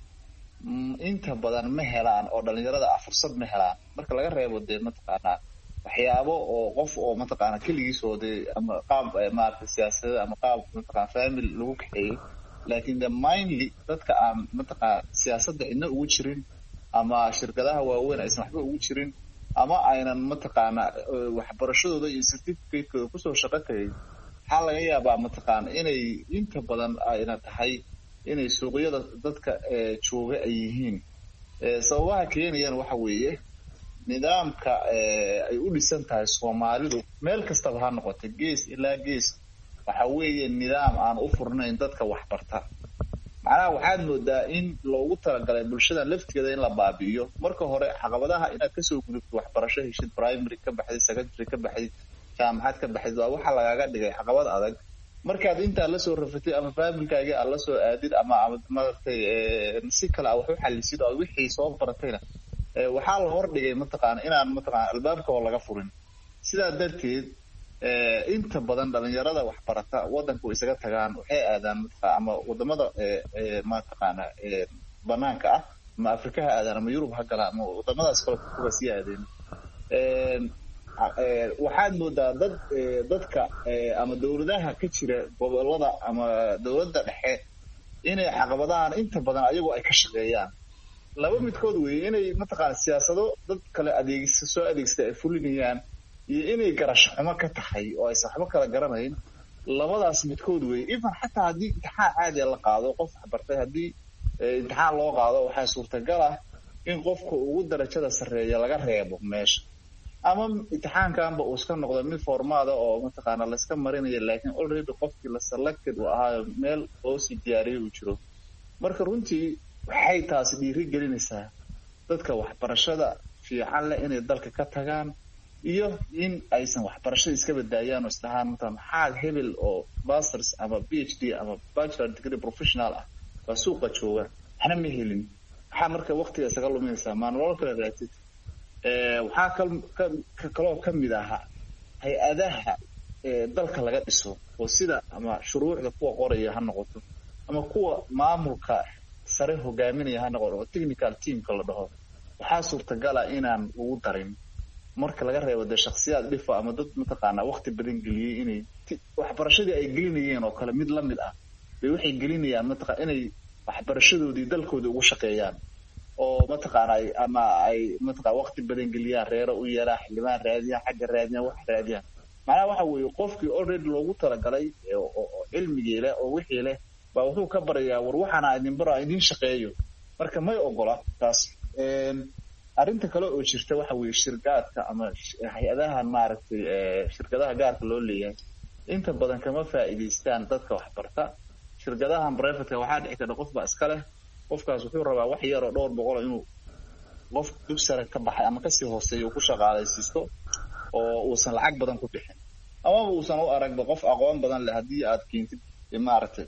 inta badan ma helaan oo dhalinyarada ah fursad ma helaan marka laga reebo dee mataqaanaa waxyaabo oo qof oo mataqaanaa keligiis oo dee ama qaab maaragtay siyaasadda ama qaab mataqaanaa family lagu kaxeeyey laakiin the mainly dadka aan mataqaanaa siyaasadda ina ugu jirin ama shirkadaha waaweyn aysan waxba ugu jirin ama aynan mataqaanaa waxbarashadooda iyo certificate-kooda kusoo shaqo tagay waxaa laga yaabaa mataqaana inay inta badan ayna tahay inay suuqyada dadka jooga ay yihiin sababaha keenayaan waxa weeye nidaamka ay u dhisan tahay soomaalidu meel kastaba ha noqotay gees ilaa gees waxa weeye nidaam aan u furnayn dadka waxbarta macnaha waxaad moodaa in loogu talagalay bulshada laftigeeda in la baabi'iyo marka hore caqabadaha inaad kasoo gudubto waxbarasho heshid primary ka baxday secondary ka baxday jaamacad ka baxday waa waxa lagaaga dhigay caqabad adag markaad intaa lasoo rafatay ama faamilkaaga aad lasoo aadid ama maaragtay si kale a wax u xalisid oo wixii soo baratayna waxaa la hordhigay mataqaana inaan mataqaana albaabka oo laga furin sidaa darteed inta badan dhalinyarada waxbarata wadanka way isaga tagaan waxay aadaan mataqaana ama wadamada mataqaana banaanka ah ama afrika ha aadaan ama yurub ha galaan ama wadamadaas kale kuwa sii aadeen waxaad moodaa dad dadka ama dowladaha ka jira gobolada ama dowladda dhexe inay caqabadahan inta badan ayagoo ay ka shaqeeyaan laba midkood weeye inay mataqaana siyaasado dad kale adeegsa soo adeegsada ay fulinayaan iyo inay garasho xumo ka tahay oo aysan waxba kala garanayn labadaas midkood weeye even xataa haddii imtixaan caadiya la qaado qof waxbartay haddii imtixaan loo qaado waxaa suurtagal ah in qofka ugu darajada sarreeya laga reebo meesha ama imtixaankanba uu iska noqdo mid formaada oo mataqaana layska marinayo laakiin already qofkii la selected uu ahaayo meel loo sii diyaariyay uu jiro marka runtii waxay taasi dhiiri gelinaysaa dadka waxbarashada fiican leh inay dalka ka tagaan iyo in aysan waxbarashada iska badbaadiyaan oo isdhahaan mataa maxaa hebel oo masters ama b h d ama bachelor degree professional ah waa suuqa jooga waxna ma helin waxaa marka waqtiga isaga luminaysaa maanwal kale raatid waxaa kal kaloo ka mid ahaa hay-adaha dalka laga dhiso oo sida ama shuruucda kuwa qoraya ha noqoto ama kuwa maamulka sare hogaaminaya ha noqoto oo technical teamka la dhaho waxaa suurtagala inaan ugu darin marka laga reebo de shakhsiyaad dhifa ama dad mataqaanaa waqti badan geliyey inay waxbarashadii ay gelinayeen oo kale mid la mid ah bay waxay gelinayaan mataqa inay waxbarashadoodii dalkooda ugu shaqeeyaan oo mataqaanaa ama ay mataqa waqti badan geliyaan reero u yeelaan xildhibaan raadiyaan xagga raadiyaan wax raadiyaan macnaha waxa weeye qofkii already loogu talagalay oo cilmigii leh oo wixii leh baa wuxuu ka barayaa war waxaana idin baro idin shaqeeyo marka may ogola taas arrinta kale oo jirta waxa weeye shirkadka ama hay-adaha maaragtay shirkadaha gaarka loo leeyahay inta badan kama faa'iidaystaan dadka waxbarta shirkadahan private waxaa dhici karta qof baa iska leh qofkaas wuxuu rabaa wax yar oo dhowr boqol inuu qof dugsare ka baxay ama kasii hooseeyo ku shaqaalaysiisto oo uusan lacag badan ku bixin ama uusan u aragba qof aqoon badan leh haddii aad keentid maaragtay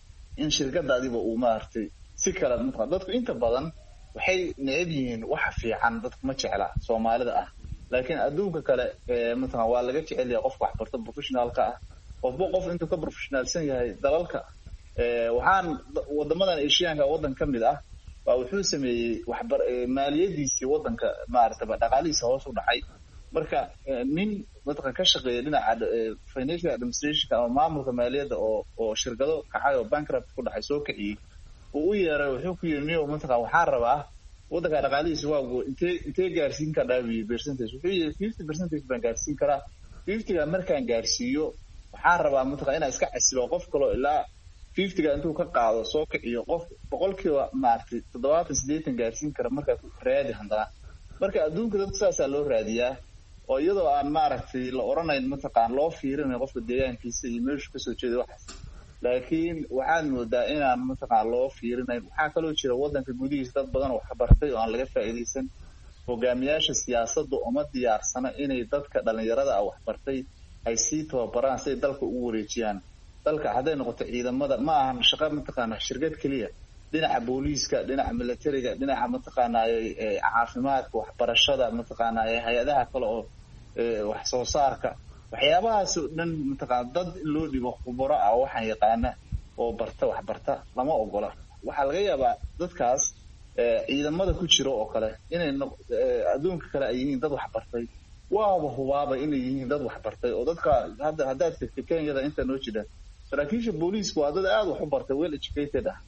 in shirkadaadiba uu maaragtay si kala mataqaa dadku inta badan waxay neceb yihiin waxa fiican dadku ma jecla Soomaalida ah laakiin adduunka kale mataqaa waa laga jecel yahay qofka waxbarta professionalka ah qofba qof intuu ka professionalsan yahay dalalka waxaan wadamadan Asiaanka wadan ka mid ah waa wuxuu sameeyay waxbar maaliyadiisii wadanka maaragtay dhaqaalihiisa hoos u dhacay marka nin mataqaa ka shaqeeya dhinaca financial administration ama maamulka maaliyadda oo oo shirkado kacay oo bankrupt ku dhacay soo kiciyay uu u yeeray wuxuu ku yiri niyo mataqaa waxaa rabaa wadanka dhaqaalihiisa waa intee intee gaarsiin ka dhaabiyo percentage wuxuu yiri fifty percent baan gaarsiin karaa fifty-ga markaan gaarsiiyo waxaa rabaa mataqaa inaan iska casilo qof kale ilaa fifty-ga intuu ka qaado soo kiciyo qof boqolkiiba maartay toddobaatan siddeetan gaarsiin kara marka raadi handana marka adduunka dadka saas loo raadiyaa oo iyadoo aan maaragtay la oranayn mataqaan loo fiirinayo qofka deegaankiisa iyo meeshu ka soo jeedo waxaas laakiin waxaan moodaa inaan mataqaan loo fiirinayn waxaa kaloo jira wadanka gudihiisa dad badan oo wax bartay oo aan laga faa'iideysan hogaamiyaasha siyaasadda uma diyaarsana inay dadka dhalinyarada ah wax bartay ay sii tababaraan si ay dalka ugu wareejiyaan dalka hadday noqoto ciidamada ma ahan shaqo mataqaanaa shirkad keliya dhinaca booliiska dhinaca militariga dhinaca mataqaanaa caafimaadka waxbarashada mataqaanaa hay-adaha kale oo wax soo saarka waxyaabahaas oo dhan mataqaan dad loo dhibo khubaro ah waxaan yaqaana oo barta wax barta lama ogola waxaa laga yaabaa dadkaas ciidamada ku jiro oo kale inay adduunka kale ay yihiin dad wax bartay waaba hubaaba inay yihiin dad wax bartay oo dadka hadda haddaad tagtay Kenyada inta noo jira saraakiisha booliisku waa dad aad wax u bartay well educated ah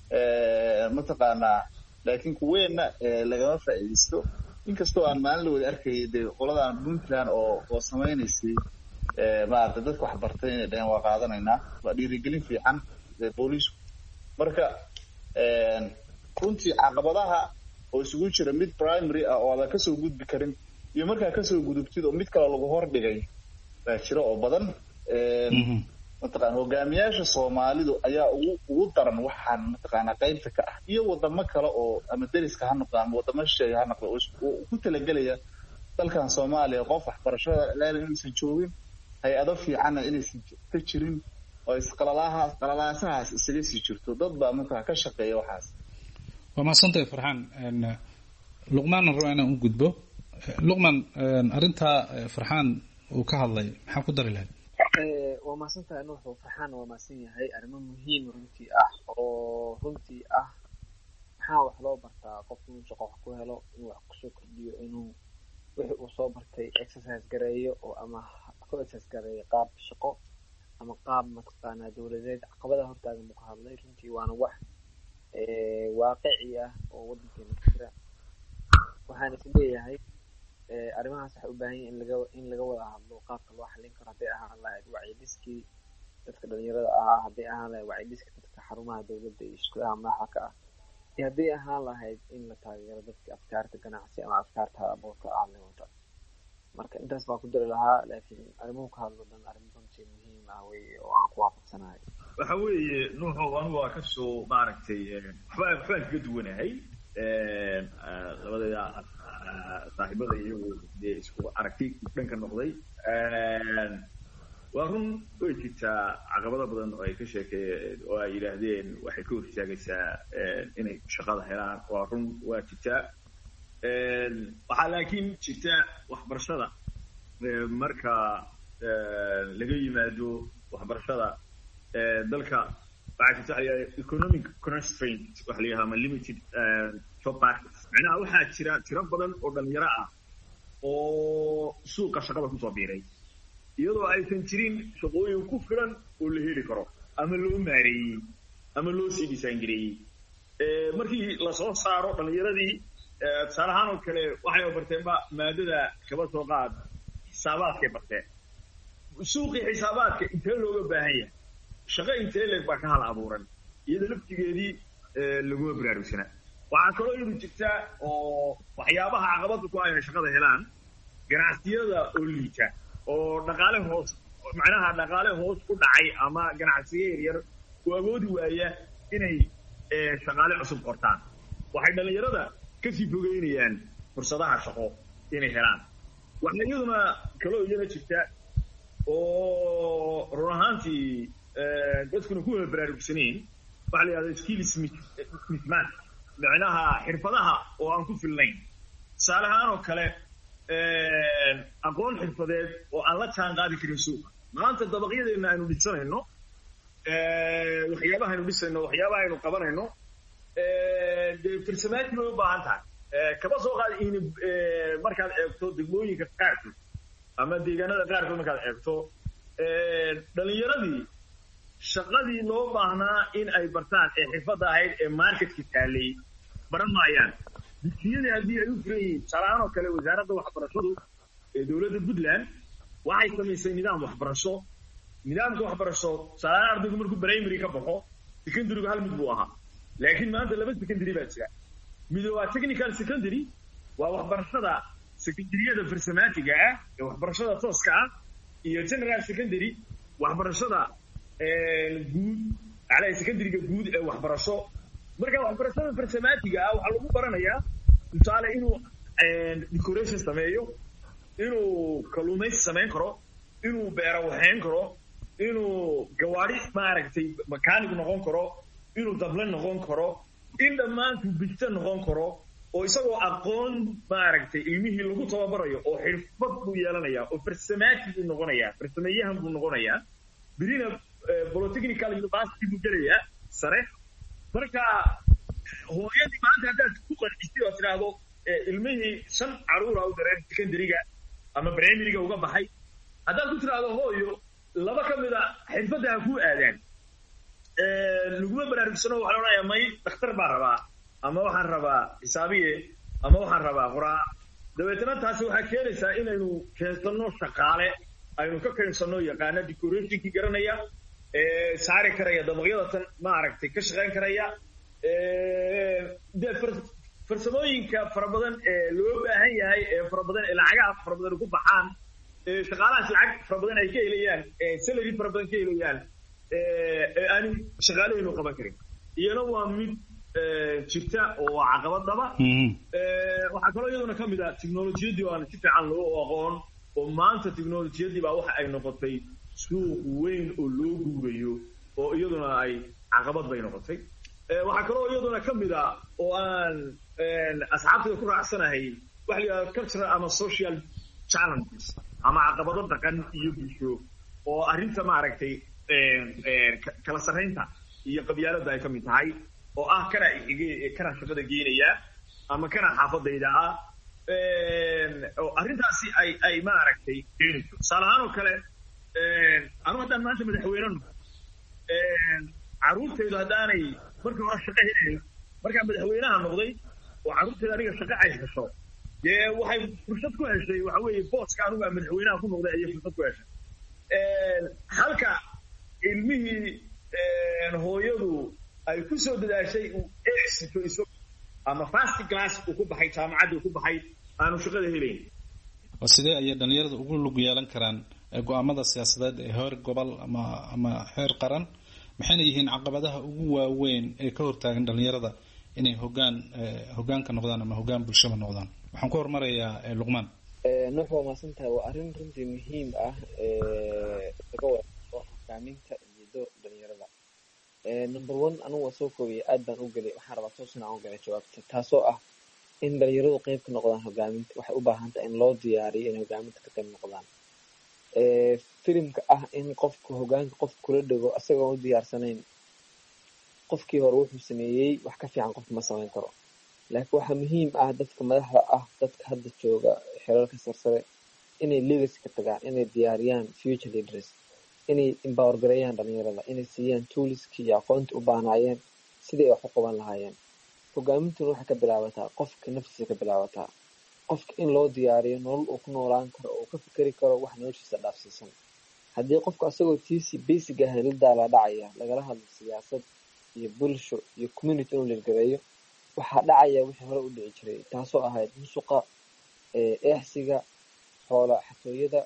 mataqaanaa laakiin kuweena lagama faa'iideysto inkastoo aan maalin la wada arkayay dee qoladan Puntland oo oo samaynaysay maaragtay dadka wax bartay inay dhahan waa qaadanaynaa waa dhiirigelin fiican booliisku marka runtii caqabadaha oo isugu jira mid primary ah oo aan ka soo gudbi karin iyo markaa ka soo gudubtid oo mid kale lagu hor dhigay baa jira oo badan mataqaan hogaamiyaasha Soomaalidu ayaa ugu ugu daran waxaan mataqaanaa qaybta ka ah iyo wadamo kale oo ama dariska ha noqdaan wadamo shay ha noqdo oo ku talagalaya dalkan Soomaaliya qof waxbarashada inaysan joogin hay-ado fiican inaysan ka jirin oo isqalalaha qalalahaas isaga sii jirto dad baa markaa ka shaqeeya waxaas waa maasantay Farxaan Luqmaan rabana u gudbo Luqmaan arinta Farxaan uu ka hadlay maxaa ku dari lahayd waa maasantahay nuuxu Farxaan waa maasan yahay arrimo muhiim runtii ah oo runtii ah maxaa wax loo bartaa qofku inuu shaqo wax ku helo inuu wax ku soo kordhiyo inuu wixii uu soo bartay exercise gareeyo oo ama ku exercise gareeyo qaab shaqo ama qaab mataqaanaa dawladeed caqabadaha hortaagan buu ka hadlay runtii waana wax waaqici ah oo wadankeena jira waxaan is leeyahay arrimahaas waxay u baahan yihiin in laga in laga wada hadlo qaabka loo xalin karo hadday ahaan lahayd wacyidiskii dadka dhalinyarada ah hadday ahaan lahayd wacyidiska dadka xarumaha dawladda iyo iskuulaha madaxa ka ah iyo hadday ahaan lahayd in la taageero dadka afkaarta ganacsi ama afkaarta halabuurka ah la wada marka intaas baan ku dari lahaa laakiin arrimuhu ka hadlo dhan arrimo runtii muhiim ah weeye oo aan ku waafaqsanahay waxa weeye nuuxu anigu waa ka soo maaragtay waxba waxbaan kaga duwanahay labadeeda saaxiibada iyagu dee isku aragti dhanka noqday waa run way jirtaa caqabado badan oo ay ka sheekeeyeen oo ay yidhaahdeen waxay ka hor istaagaysaa inay shaqada helaan waa run waa jirtaa waxaa laakiin jirta waxbarashada marka laga yimaado waxbarashada dalka waxaa jirta economic constraint waxa la yidhaha ama limited job market macnaha waxaa jira tiro badan oo dhalinyaro ah oo suuqa shaqada kusoo biiray iyadoo aysan jirin shaqooyin ku filan oo la heli karo ama loo maareeyey ama loo sii disaangareeyey markii lasoo saaro dhalinyaradii tusaale ahaan oo kale waxay barteenba maadada kaba soo qaad xisaabaadkay barteen suuqii xisaabaadka intee looga baahan yahay shaqo intee leeg baa ka hal abuuran iyada laftigeedii laguma baraarugsanaa waxaa kaloo iyadu jirta oo waxyaabaha caqabada ku ah inay shaqada helaan ganacsiyada oo liita oo dhaqaale hoos macnaha dhaqaale hoos ku dhacay ama ganacsiyo yaryar oo awoodi waaya inay shaqaale cusub qortaan waxay dhalinyarada kasii fogeynayaan fursadaha shaqo inay helaan waxaa iyaduna kaloo iyana jirta oo run ahaantii dadkuna ku baraarugsaneyn waxa la yidhahda skills mismatch macnaha xirfadaha oo aan ku filnayn tusaale ahaan oo kale aqoon xirfadeed oo aan la jaan qaadi karin suuqa maanta dabaqyadeena aynu dhisanayno waxyaabaha aynu dhisayno waxyaabaha aynu qabanayno dee farsamaatin bay u baahan tahay kaba soo qaadi in markaad eegto degmooyinka qaarkood ama deegaanada qaarkood markaad eegto dhalinyaradii shaqadii loo baahnaa in ay bartaan ee xirfadda ahayd ee marketka taalay baran maayaan dugsiyadii haddii ay u furan yihiin tusaalahaan oo kale wasaaradda waxbarashadu ee dowladda puntland waxay samaysay nidaam waxbarasho nidaamka waxbarasho tusaalahaan ardaygu markuu primary ka baxo secondarygu hal mid buu ahaa laakiin maanta laba secondary baa jira mid waa technical secondary waa waxbarashada secondaryada farsamaatiga ah ee waxbarashada tooska ah iyo general secondary waxbarashada guud calaa secondaryga guud ee waxbarasho marka waxbarashada farsamaatiga ah waxaa lagu baranayaa tusaale inuu decoration sameeyo inuu kalluumaysi samayn karo inuu beero waxayn karo inuu gawaari maaragtay mechanic noqon karo inuu dable noqon karo in dhammaantuu bijta noqon karo oo isagoo aqoon maaragtay ilmihii lagu tababarayo oo xirfad buu yeelanayaa oo farsamaatig buu noqonayaa farsameeyahan buu noqonayaa birina polytechnical university buu gelayaa sare marka hooyadii maanta haddaad ku qancistay oo tidhaahdo ilmihii shan caruura u dareen secondaryga ama primaryga uga baxay haddaad ku tidhaahdo hooyo laba ka mid a xirfadda ha kuu aadaan laguma baraarugsano waxaa la odhanayaa may dhakhtar baa rabaa ama waxaan rabaa xisaabiye ama waxaan rabaa qoraa dabeetana taasi waxaa keenaysaa inaynu keensanno shaqaale aynu ka keensanno yaqaana decorationkii garanaya saari karaya dabaqyadatan maaragtay ka shaqayn karaya dee farsamooyinka fara badan ee loo baahan yahay ee fara badan ee lacagaha fara badan ku baxaan shaqaalahaas lacag fara badan ay ka helayaan salary fara badan ka helayaan ee aanu shaqaalahaynu qaban karin iyana waa mid jirta oo caqabadaba waxaa kaloo iyaduna ka mid ah technolojiyadii oo aan si fiican loo aqoon oo maanta technolojiyadii baa waxa ay noqotay suuq weyn oo loo guurayo oo iyaduna ay caqabad bay noqotay waxaa kaloo iyaduna ka mid ah oo aan asxaabtida ku raacsanahay waxa la yidhahda cultural ama social challenges ama caqabado dhaqan iyo bulsho oo arrinta maaragtay kala sarraynta iyo qabyaaladda ay ka mid tahay oo ah kana kana shaqada geenaya ama kana xaafadayda ah oo arrintaasi ay ay maaragtay keenayso tusaale ahaan oo kale anu haddaan maanta madaxweynenu carruurtaydu haddaanay markii hore shaqo helayn markaan madaxweynaha noqday oo carruurtayda aniga shaqo ay hesho dee waxay fursad ku heshay waxa weeye booska anugu aan madaxweynaha ku noqday ayay fursad ku heshay halka ilmihii hooyadu ay ku soo dadaashay uu exito iso ama first class uu ku baxay jaamacadda uu ku baxay aanu shaqada helayn sidee ayay dhalinyarada ugu lug yeelan karaan go'aamada siyaasadeed ee heer gobol ama ama heer qaran maxayna yihiin caqabadaha ugu waaweyn ee ka hortaagan dhalinyarada inay hoggaan hoggaanka noqdaan ama hoggaan bulshada noqdaan waxaan ku hormarayaa luqmaan. nuux waa mahadsantahay. waa arrin runtii muhiim ah laga wado hogaaminta iyo doorka dhalinyarada. number one anugu waa soo koobiyay aad baan u gelay waxaan rabaa toosina aan u galay jawaabta taasoo ah in dhalinyaradu qayb ka noqdaan hogaaminta. waxay u baahan tahay in loo diyaariyo inay hogaaminta ka qayb noqdaan. filimka ah in qofku hogaanka qofka kula dhego asagoo u diyaarsanayn qofkii hore wuxuu sameeyey wax ka fiican qofka ma samayn karo. laakiin waxaa muhiim ah dadka madaxda ah dadka hadda jooga xeerarka sarsare inay legacy ka tagaan, inay diyaariyaan future leaders, inay empower gareeyaan dhalinyarada, inay siiyaan toolskii iyo aqoonta u baahnaayeen sidii ay wax u qaban lahaayeen. hogaamintuna waxay ka bilaabataa qofka naftiisa ka bilaabataa. qofka in loo diyaariyo nolol uu ku noolaan karo oo ka fikeri karo wax noloshiisa dhaafsiisan. haddii qofka asagoo tiisi basic ah la daala dhacaya lagala hadlo siyaasad iyo bulsho iyo community inuu lirgareeyo waxaa dhacaya wixii hore u dhici jiray taasoo ahayd musuqa, eexsiga, xoola xatooyada,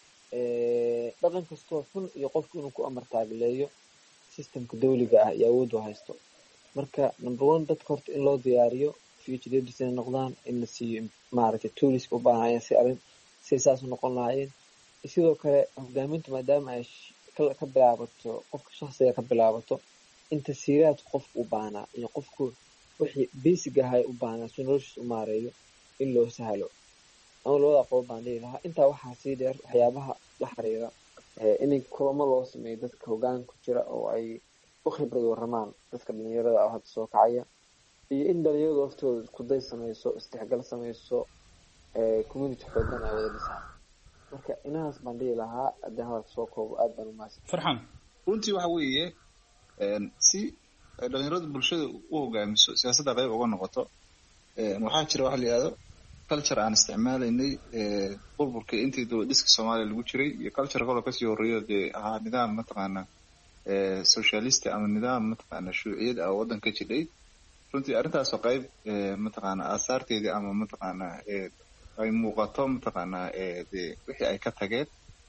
dhaqan kastoo xun iyo qofku inuu ku amar taagleeyo systemka dawliga ah iyo awood u haysto. marka number one dadka horta in loo diyaariyo future leaders inay noqdaan, in la siiyo maaragtay tooliska u baahanayeen si arrin si saas u noqon lahaayeen. sidoo kale hogaamintu maadaama ay ka bilaabato qofka shakhsiga ka bilaabato in tasiiraad qofku u baahnaa iyo qofku wixii basic ahay u baahnaa si noloshiisa u maareeyo in loo sahlo. ama labada qodob baan dhihi lahaa. intaa waxaa sii dheer waxyaabaha la xiriira inay kulamo loo sameeyo dadka hoggaan ku jira oo ay u khibrad waramaan dadka dhalinyarada oo hadda soo kacaya, iyo in dhalinyaradu laftooda iskuday samayso, isdhexgal samayso, community xoogan ay wada dhisaan. marka inahaas baan dhihi lahaa haddii hadalka soo koobo aad baan umahadsan. farxan runtii waxa weeye si ay dhalinyaradu bulshada u hogaamiso siyaasadda qayb uga noqoto waxaa jira waxa la yidhahdo culture aan isticmaalaynay burburkii intii dowlad dhiska soomaaliya lagu jiray iyo culture kaloo kasii horreeyo dee ahaa nidaam mataqaana socialist ama nidaam mataqaana shuuciyad ah oo waddanka jidhay. runtii arrintaasoo qayb mataqaana aasaarteedii ama mataqaana ay muuqato mataqaana dee wixii ay ka tageen.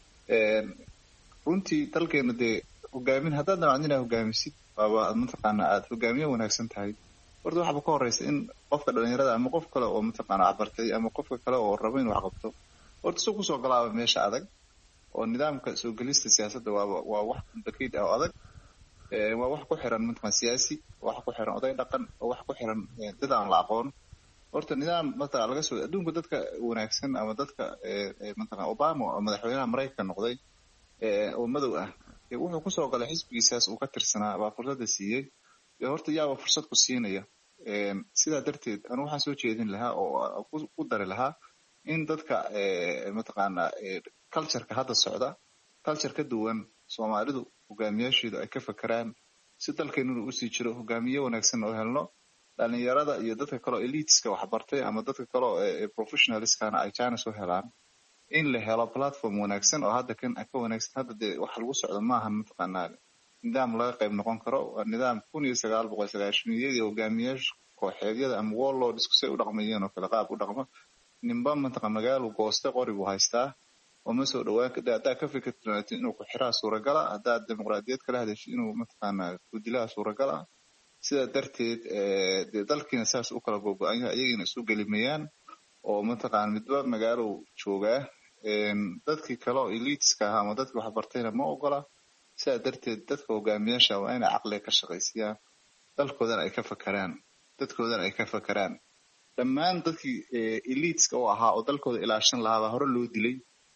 runtii dalkeena dee hogaamin haddaad damacdo inaad hogaamisid waaba mataqaana aada hogaamiye wanaagsan tahay. horta waxaaba ka horeysa in qofka dhalinyarada ama qof kale oo mataqaana cabartay ama qofka kale oo rabo inuu wax qabto horta soo kusoo galaaba meesha adag oo nidaamka soo gelista siyaasadda waaba waa wax complicated ah oo adag. waa wax ku xiran mataqaana siyaasi, wax ku xiran oday dhaqan, oo wax ku xiran dad aan la aqoon. horta nidaam mataqaana laga soo adduunka dadka wanaagsan ama dadka mataqaana Obama oo madaxweynaha Mareykanka noqday oo madow ah wuxuu kusoo galay xisbigiisaas uu ka tirsanaa baa fursadda siiyey. horta yaaba fursad ku siinaya. sidaa darteed anu waxaan soo jeedin lahaa oo ku dari lahaa in dadka mataqaana cultureka hadda socda culture ka duwan soomaalidu hogaamiyaasheedu ay ka fakeraan si dalkeenu inuu usii jiro hogaamiye wanaagsan oo helno. dhalinyarada iyo dadka kaleo eliteska waxbartay ama dadka kaleo professionalskana ay chance u helaan in la helo platform wanaagsan oo hadda kan ka wanaagsan. hadda dee waxa lagu socdo maahan mataqaana nidaam laga qayb noqon karo. waa nidaam kun iyo sagaal boqol sagaashaniyadii hogaamiyaasha kooxeedyada ama warlords say u dhaqmayeen oo kale qaab u dhaqmo. ninba mataqaana magaalo gooste qori buu haystaa oo ma soo dhawaan haddaa ka fikirtid inuu ku xiraa suuragala, haddaad dimuqraadiyad kala hadashid inuu mataqaana ku dilaa suuragala. sidaa darteed dee dalkiina saas u kala gogo-an yahay iyagina isu gelimayaan oo mataqaana midba magaalo joogaa. dadkii kale oo eliteska ah ama dadkii waxbartayna ma ogola. sidaa darteed dadka hogaamiyaasha waa inay caqliga ka shaqaysiyaan, dalkoodana ay ka fakeraan, dadkoodana ay ka fakeraan. dhammaan dadkii eliteska u ahaa oo dalkooda ilaashan lahaa baa hore loo dilay.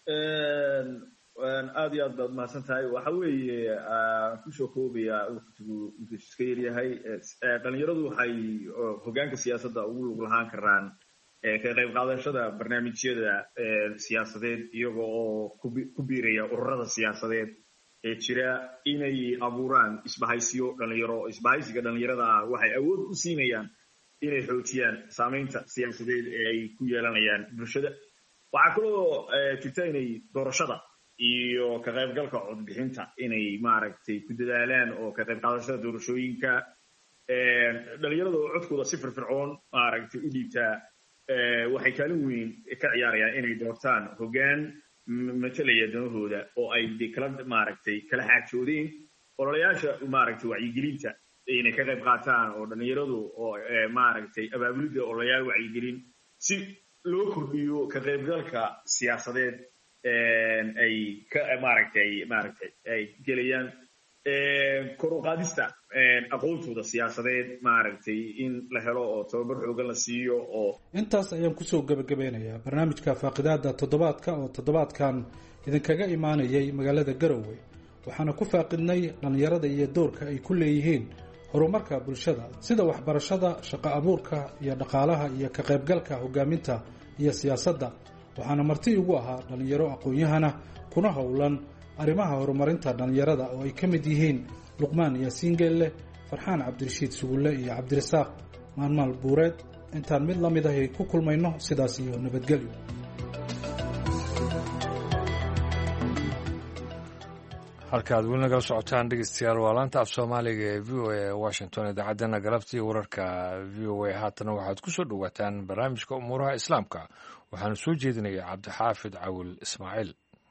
aad iyo aad baad mahadsan tahay. waxa weeye kusoo koobaya waqtigu intuu iska yaryahay. dhalinyaradu waxay hogaanka siyaasadda ugu lug lahaan karaan ka qayb qaadashada barnaamijyada siyaasadeed iyaga oo ku biiraya ururada siyaasadeed ee jira, inay abuuraan isbahaysiyo dhalinyaro. isbahaysiga dhalinyarada ah waxay awood u siinayaan inay xoojiyaan saamaynta siyaasadeed ee ay ku yeelanayaan bulshada. waxaa kaloo jirta inay doorashada iyo ka qaybgalka codbixinta inay maaragtay ku dadaalaan oo ka qayb qaadashada doorashooyinka dhalinyarada oo codkooda si firfircoon maaragtay u dhiibtaa waxay kaalin weyn ka ciyaarayaan inay doortaan hoggaan matalaya danahooda oo ay de kala maaragtay kala xaajoodeen. ololayaasha maaragtay wacyigelinta inay ka qayb qaataan oo dhalinyaradu oo maaragtay abaabulida ololayaal wacyigelin si loo kordhiyo ka qaybgalka siyaasadeed ay ka maaragtay maaragtay ay gelayaan kor u qaadista aqoontooda siyaasadeed maaragtay in la helo oo tababar xoogan la siiyo oo intaas ayaan kusoo gabagabeynayaa barnaamijka faaqidaada toddobaadka oo toddobaadkan idinkaga imaanayay magaalada Garowe waxaana ku faaqidnay dhalinyarada iyo doorka ay ku leeyihiin horumarka bulshada sida waxbarashada shaqo abuurka iyo dhaqaalaha iyo ka qaybgalka hogaaminta iyo siyaasadda waxaana marti ugu ahaa dhalinyaro aqoon-yahana kuna howlan arrimaha horumarinta dhalinyarada oo ay ka mid yihiin Luqmaan Yaasiin Geelle Farxaan Cabdirashiid Sugulle iyo Cabdirasaaq Maalmaal Buureed intaan mid la mid ah ku kulmayno sidaas iyo nabadgelyo halkaad weli nagala socotaan dhegeystayaal waa laanta af soomaaliga ee v o a washington idaacadana galabtii wararka v o a haatana waxaad ku soo dhowaataan barnaamijka umuuraha islaamka waxaanu soo jeedinaya cabdixaafid cawil ismaaciil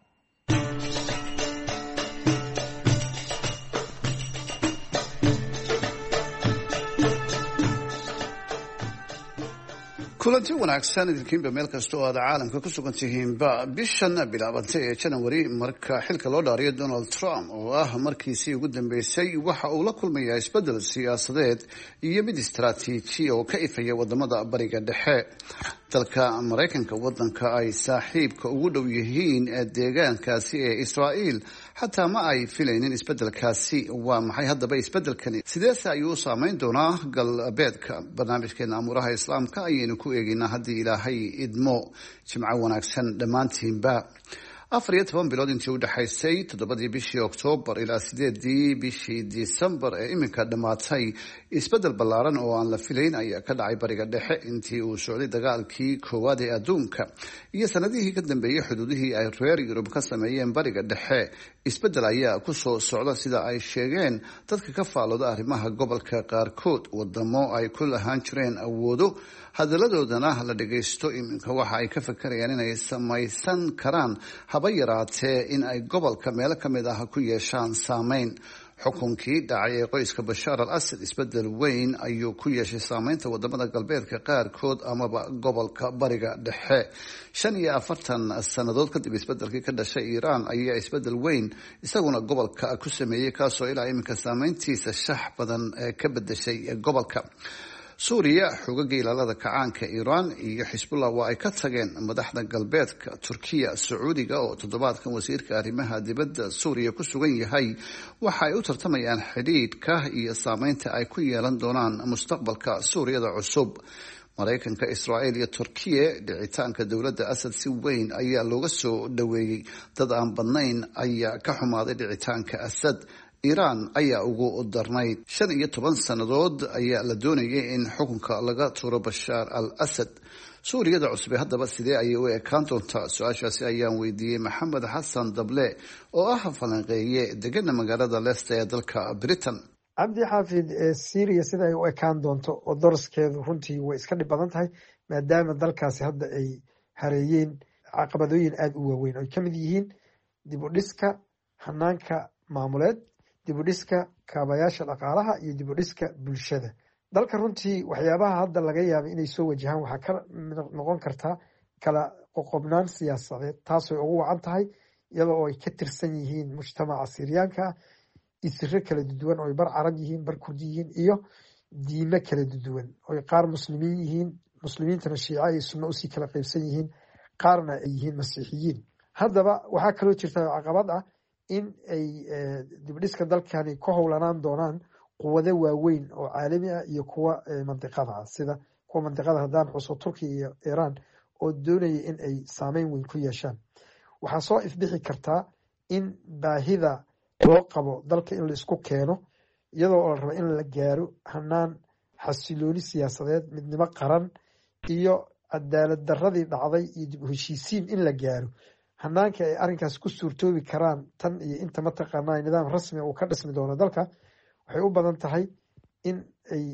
kulanti wanaagsan idinkiinba meel kasta oo aad caalamka ku sugan tihiinba bishan bilaabantay ee janawari marka xilka loo dhaariyo Donald Trump oo ah markiisii ugu dambeysay waxa uu la kulmayaa isbedel siyaasadeed iyo mid istaraatiiji oo ka ifaya wadamada bariga dhexe dalka Mareykanka wadanka ay saaxiibka ugu dhow yihiin deegaankaasi ee Israa'iil xataa ma ay filaynin isbedelkaasi waa maxay haddaba isbedelkani sideese ayuu saameyn doonaa galbeedka barnaamijkeena amuraha islaamka ayaynu ku eegaynaa haddii ilaahay idmo jimco wanaagsan dhammaantiinba afar iyo toban bilood intii u dhexaysay toddobadii bishii oktoobar ilaa sideedii bishii disembar ee iminka dhammaatay isbedel ballaaran oo aan la filayn ayaa ka dhacay bariga dhexe intii uu socday dagaalkii koowaad ee adduunka iyo sanadihii ka dambeeyey xuduudihii ay reer yurub ka sameeyeen bariga dhexe isbedel ayaa ku soo socda sida ay sheegeen dadka ka faalooda arrimaha gobolka qaarkood wadamo ay ku lahaan jireen awoodo hadaladoodana la dhagaysto iminka waxa ay ka fakarayaan inay samaysan karaan haba yaraatee in ay gobolka meelo ka mid ah ku yeeshaan saameyn xukunkii dhacay ee qoyska Bashaar al-Assad isbedel weyn ayuu ku yeeshay saameynta wadamada galbeedka qaarkood amaba gobolka bariga dhexe shan iyo afartan sanadood kadib isbedelkii ka dhashay Iiraan ayaa isbedel weyn isaguna gobolka ku sameeyay kaasoo ilaa iminka saameyntiisa shax badan ka bedeshay gobolka suuriya xoogagga ilaalada kacaanka Iiraan iyo Xisbullah waa ay ka tageen madaxda galbeedka Turkiya Sacuudiga oo toddobaadkan wasiirka arrimaha dibadda Suuriya ku sugan yahay waxa ay u tartamayaan xidhiidhka iyo saameynta ay ku yeelan doonaan mustaqbalka Suuriyada cusub Mareykanka Israa'iil iyo Turkiya dhicitaanka dowladda Assad si weyn ayaa looga soo dhaweeyay dad aan badnayn ayaa ka xumaaday dhicitaanka Assad Iiraan ayaa ugu darnayd shan iyo toban sannadood ayaa la doonayay in xukunka laga tuuro Bashaar al-Assad Suuriyada cusub haddaba sidee ayay u ekaan doontaa su-aashaasi ayaan weydiiyey Maxamed Xasan Dable oo ah falanqeeye degana magaalada Leicester ee dalka Britain cabdi xaafid Syria sida ay u ekaan doonto oo dorskeedu runtii way iska dhib badan tahay maadaama dalkaasi hadda ay hareeyeen caqabadooyin aad u waaweyn oo ka mid yihiin dib u dhiska hanaanka maamuleed dib u dhiska kaabayaasha dhaqaalaha iyo dib u dhiska bulshada dalka runtii waxyaabaha hadda laga yaabo inay soo wajahaan waxaa ka noqon kartaa kala qoqobnaan siyaasadeed taasoo ugu wacan tahay iyadoo oo ay ka tirsan yihiin mujtamaca Syriyaanka isirro kala duwan oo ay bar carab yihiin bar kurdi yihiin iyo diime kala duwan oo ay qaar muslimiin yihiin muslimiintana shiica iyo sunno usii kala qaybsan yihiin qaarna ay yihiin masiixiyiin haddaba waxaa kaloo jirta caqabad ah in ay dibdhiska dalkani ku howlanaan doonaan quwado waaweyn oo caalami ah iyo kuwa mantiqada ah sida kuwa mantiqada haddaan xuso Turkiya iyo Iiraan oo doonaya in ay saameyn weyn ku yeeshaan waxaa soo ifbixi kartaa in baahida loo qabo dalka in la isku keeno iyadoo la rabo in la gaaro hanaan xasilooni siyaasadeed midnimo qaran iyo cadaalad darradii dhacday iyo dib u heshiisiin in la gaaro hanaanka ay arrinkaas ku suurtoobi karaan tan iyo inta mataqaanaa nidaam rasmi uu ka dhismi doono dalka waxay u badan tahay in ay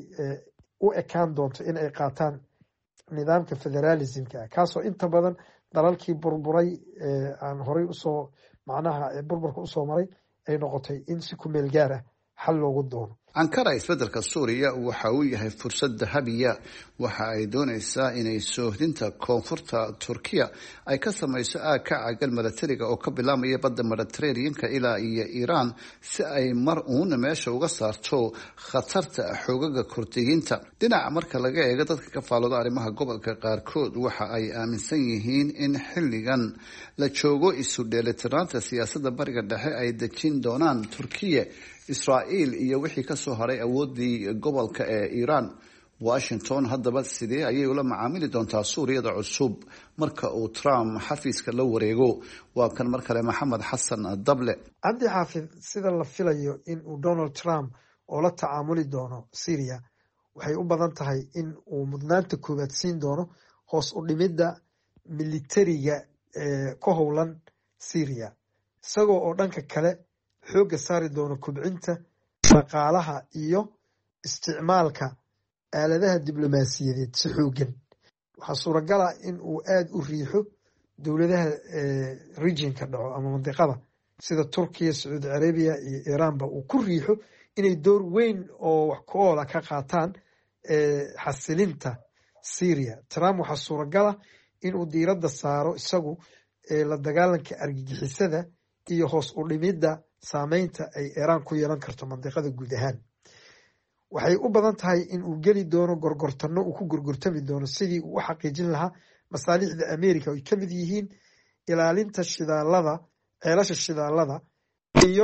u ekaan doonto in ay qaataan nidaamka federalismka kaasoo inta badan dalalkii burburay aan horey usoo macnaha burburka usoo maray ay noqotay in si ku meel gaar ah xal loogu doono ankara isbeddelka suuriya waxa uu yahay fursad dahabiya. waxa ay doonaysaa inay soohdinta koonfurta turkiya ay ka samayso aag ka caagan milatariga oo ka bilaamaya badda mediterraneanka ilaa iyo iiraan si ay mar uuna meesha uga saarto khatarta xoogaga kurdiyiinta. dhinaca marka laga eego dadka ka faalooda arrimaha gobolka qaarkood waxa ay aaminsan yihiin in xilligan la joogo isu dheelitiraanta siyaasadda bariga dhexe ay dejin doonaan turkiya, israa'iil iyo wixii kasoo haray awoodii gobolka ee iiraan. washington haddaba sidee ayay ula macaamili doontaa suuriyada cusub marka uu trump xafiiska la wareego? waa kan mar kale maxamed xasan dable. cabdi xaafid, sida la filayo in uu donald trump oo la tacaamuli doono syria waxay u badan tahay in uu mudnaanta koowaad siin doono hoos u dhimidda militariga ee ka howlan syria, isagoo oo dhanka kale xoogga saari doono kobcinta dhaqaalaha iyo isticmaalka aaladaha diblomaasiyadeed si xoogan. waxaa suuragal ah in uu aada u riixo dowladaha regionka dhaco ama mandiqada sida turkiya, sacuudi carabiya iyo iiraanba uu ku riixo inay door weyn oo wax ku oola ka qaataan xasilinta syria. trump waxaa suuragal ah in uu diiradda saaro isagu la dagaalanka argagixisada iyo hoos u dhimidda saameynta ay iiraan ku yeelan karto mandiqada guud ahaan. waxay u badan tahay in uu geli doono gorgortano uu ku gorgortami doono sidii uu u xaqiijin lahaa masaalixda america ay ka mid yihiin ilaalinta shidaalada, ceelasha shidaalada iyo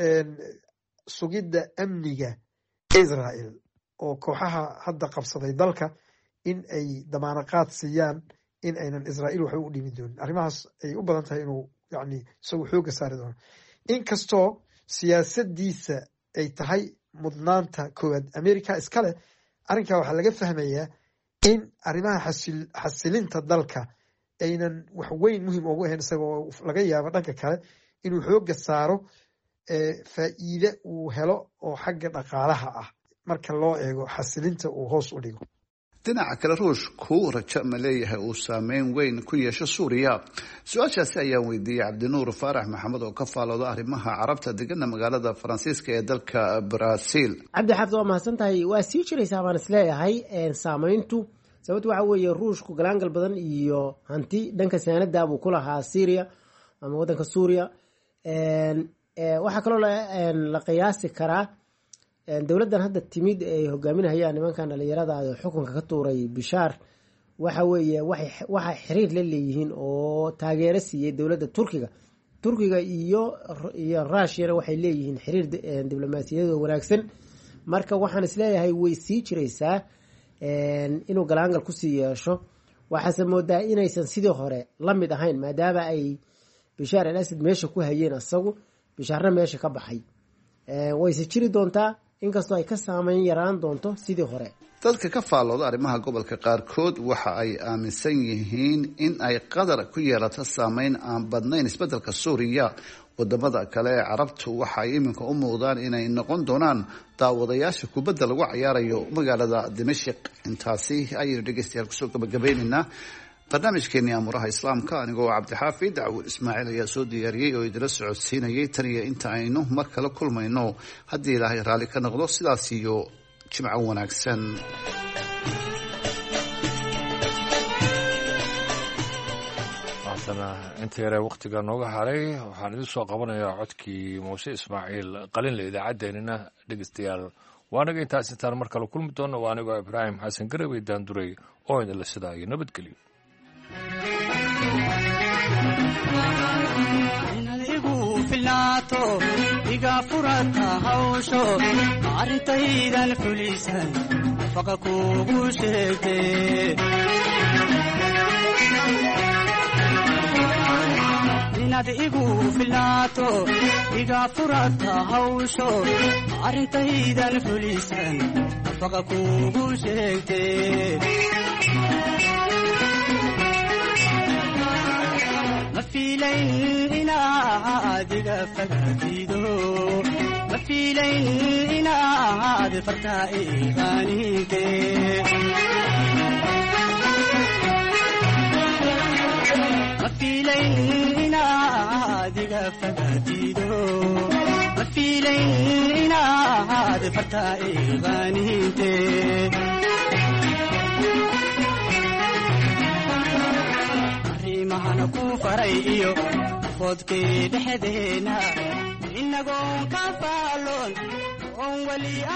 sugidda amniga israel oo kooxaha hadda qabsaday dalka in ay damaanaqaad siiyaan in aynan israel waxba u dhimi doonin. arrimahaas ay u badan tahay inuu yani isagu xooga saari doono, inkastoo siyaasadiisa ay tahay mudnaanta koowaad america iskale. arrinkaa waxaa laga fahmayaa in arrimaha xasilinta dalka aynan wax weyn muhiim ugu ahayn, isagoo laga yaabo dhanka kale inuu xooga saaro faa'iide uu helo oo xagga dhaqaalaha ah marka loo eego xasilinta uu hoos u dhigo. dhinaca kale ruushku rajo ma leeyahay uu saameyn weyn ku yeesho suuriya? su-aashaasi ayaan weydiiyey cabdinuur faarax maxamed oo ka faalooda arrimaha carabta degana magaalada faransiiska ee dalka brazil. cabdi xaafid waa mahadsan tahay. waa sii jiraysaa baan isleeyahay saameyntu, sababto waxa weeye ruushku galaangal badan iyo hanti dhanka saanada buu ku lahaa syria ama wadanka suuriya. waxaa kaloo la qiyaasi karaa dowladdan hadda timid ay hogaaminahayaan nimankan dhalinyarada xukunka ka tuuray bishaar, waxa weeye waxay xiriir la leeyihiin oo taageero siiyey dowladda turkiga turkiga iyo iyo ruushiyana waxay leeyihiin xiriir diblomaasiyadoo wanaagsan. marka waxaan isleeyahay way sii jiraysaa inuu galaangal kusii yeesho. waxaase moodaa inaysan sidii hore la mid ahayn maadaama ay bishaar al asad meesha ku hayeen, isagu bishaarna meesha ka baxay. wayse jiri doontaa inkastoo ay ka saameyn yaraan doonto sidii hore. dadka ka faalooda arrimaha gobolka qaarkood waxa ay aaminsan yihiin in ay qatar ku yeelato saameyn aan badnayn isbeddelka suuriya. wadamada kale ee carabtu waxa ay iminka u muuqdaan inay noqon doonaan daawadayaasha kubadda lagu cayaarayo magaalada dimashik. intaasi ayaynu dhegeystayaal kusoo gabagabaynaynaa barnaamijkeenii amuraha islaamka. anigoo cabdixaafid dacwud ismaaciil ayaa soo diyaariyey oo idila socodsiinayay. tan iyo inta aynu mar kale kulmayno haddii ilaahay raalli ka noqdo, sidaas iyo jimco wanaagsan. haatana inta yaree wakhtiga nooga haray waxaan idin soo qabanayaa codkii muuse ismaaciil qalinle. idaacaddeenina dhegeystayaal waanaga intaas intaan mar kale kulmi doonno. waa anigoo ibraahim xasan garawey daanduray oo idinla sidaa iyo nabadgelyo. iga furata hawsho arintaydan fulisan faqa kugu sheegte inaad igu filaato iga furata hawsho arintaydan fulisan faqa kugu sheegte mafiilayn inaad iga fagaatido mafiilayn inaad fartaa iiqaaninte mafiilayn inaad iga fagaatido fiilayn inaad fartaa iiqaaninte arrimahana ku faray iyo foodkii dhexdeena inagoon ka faaloon oon weli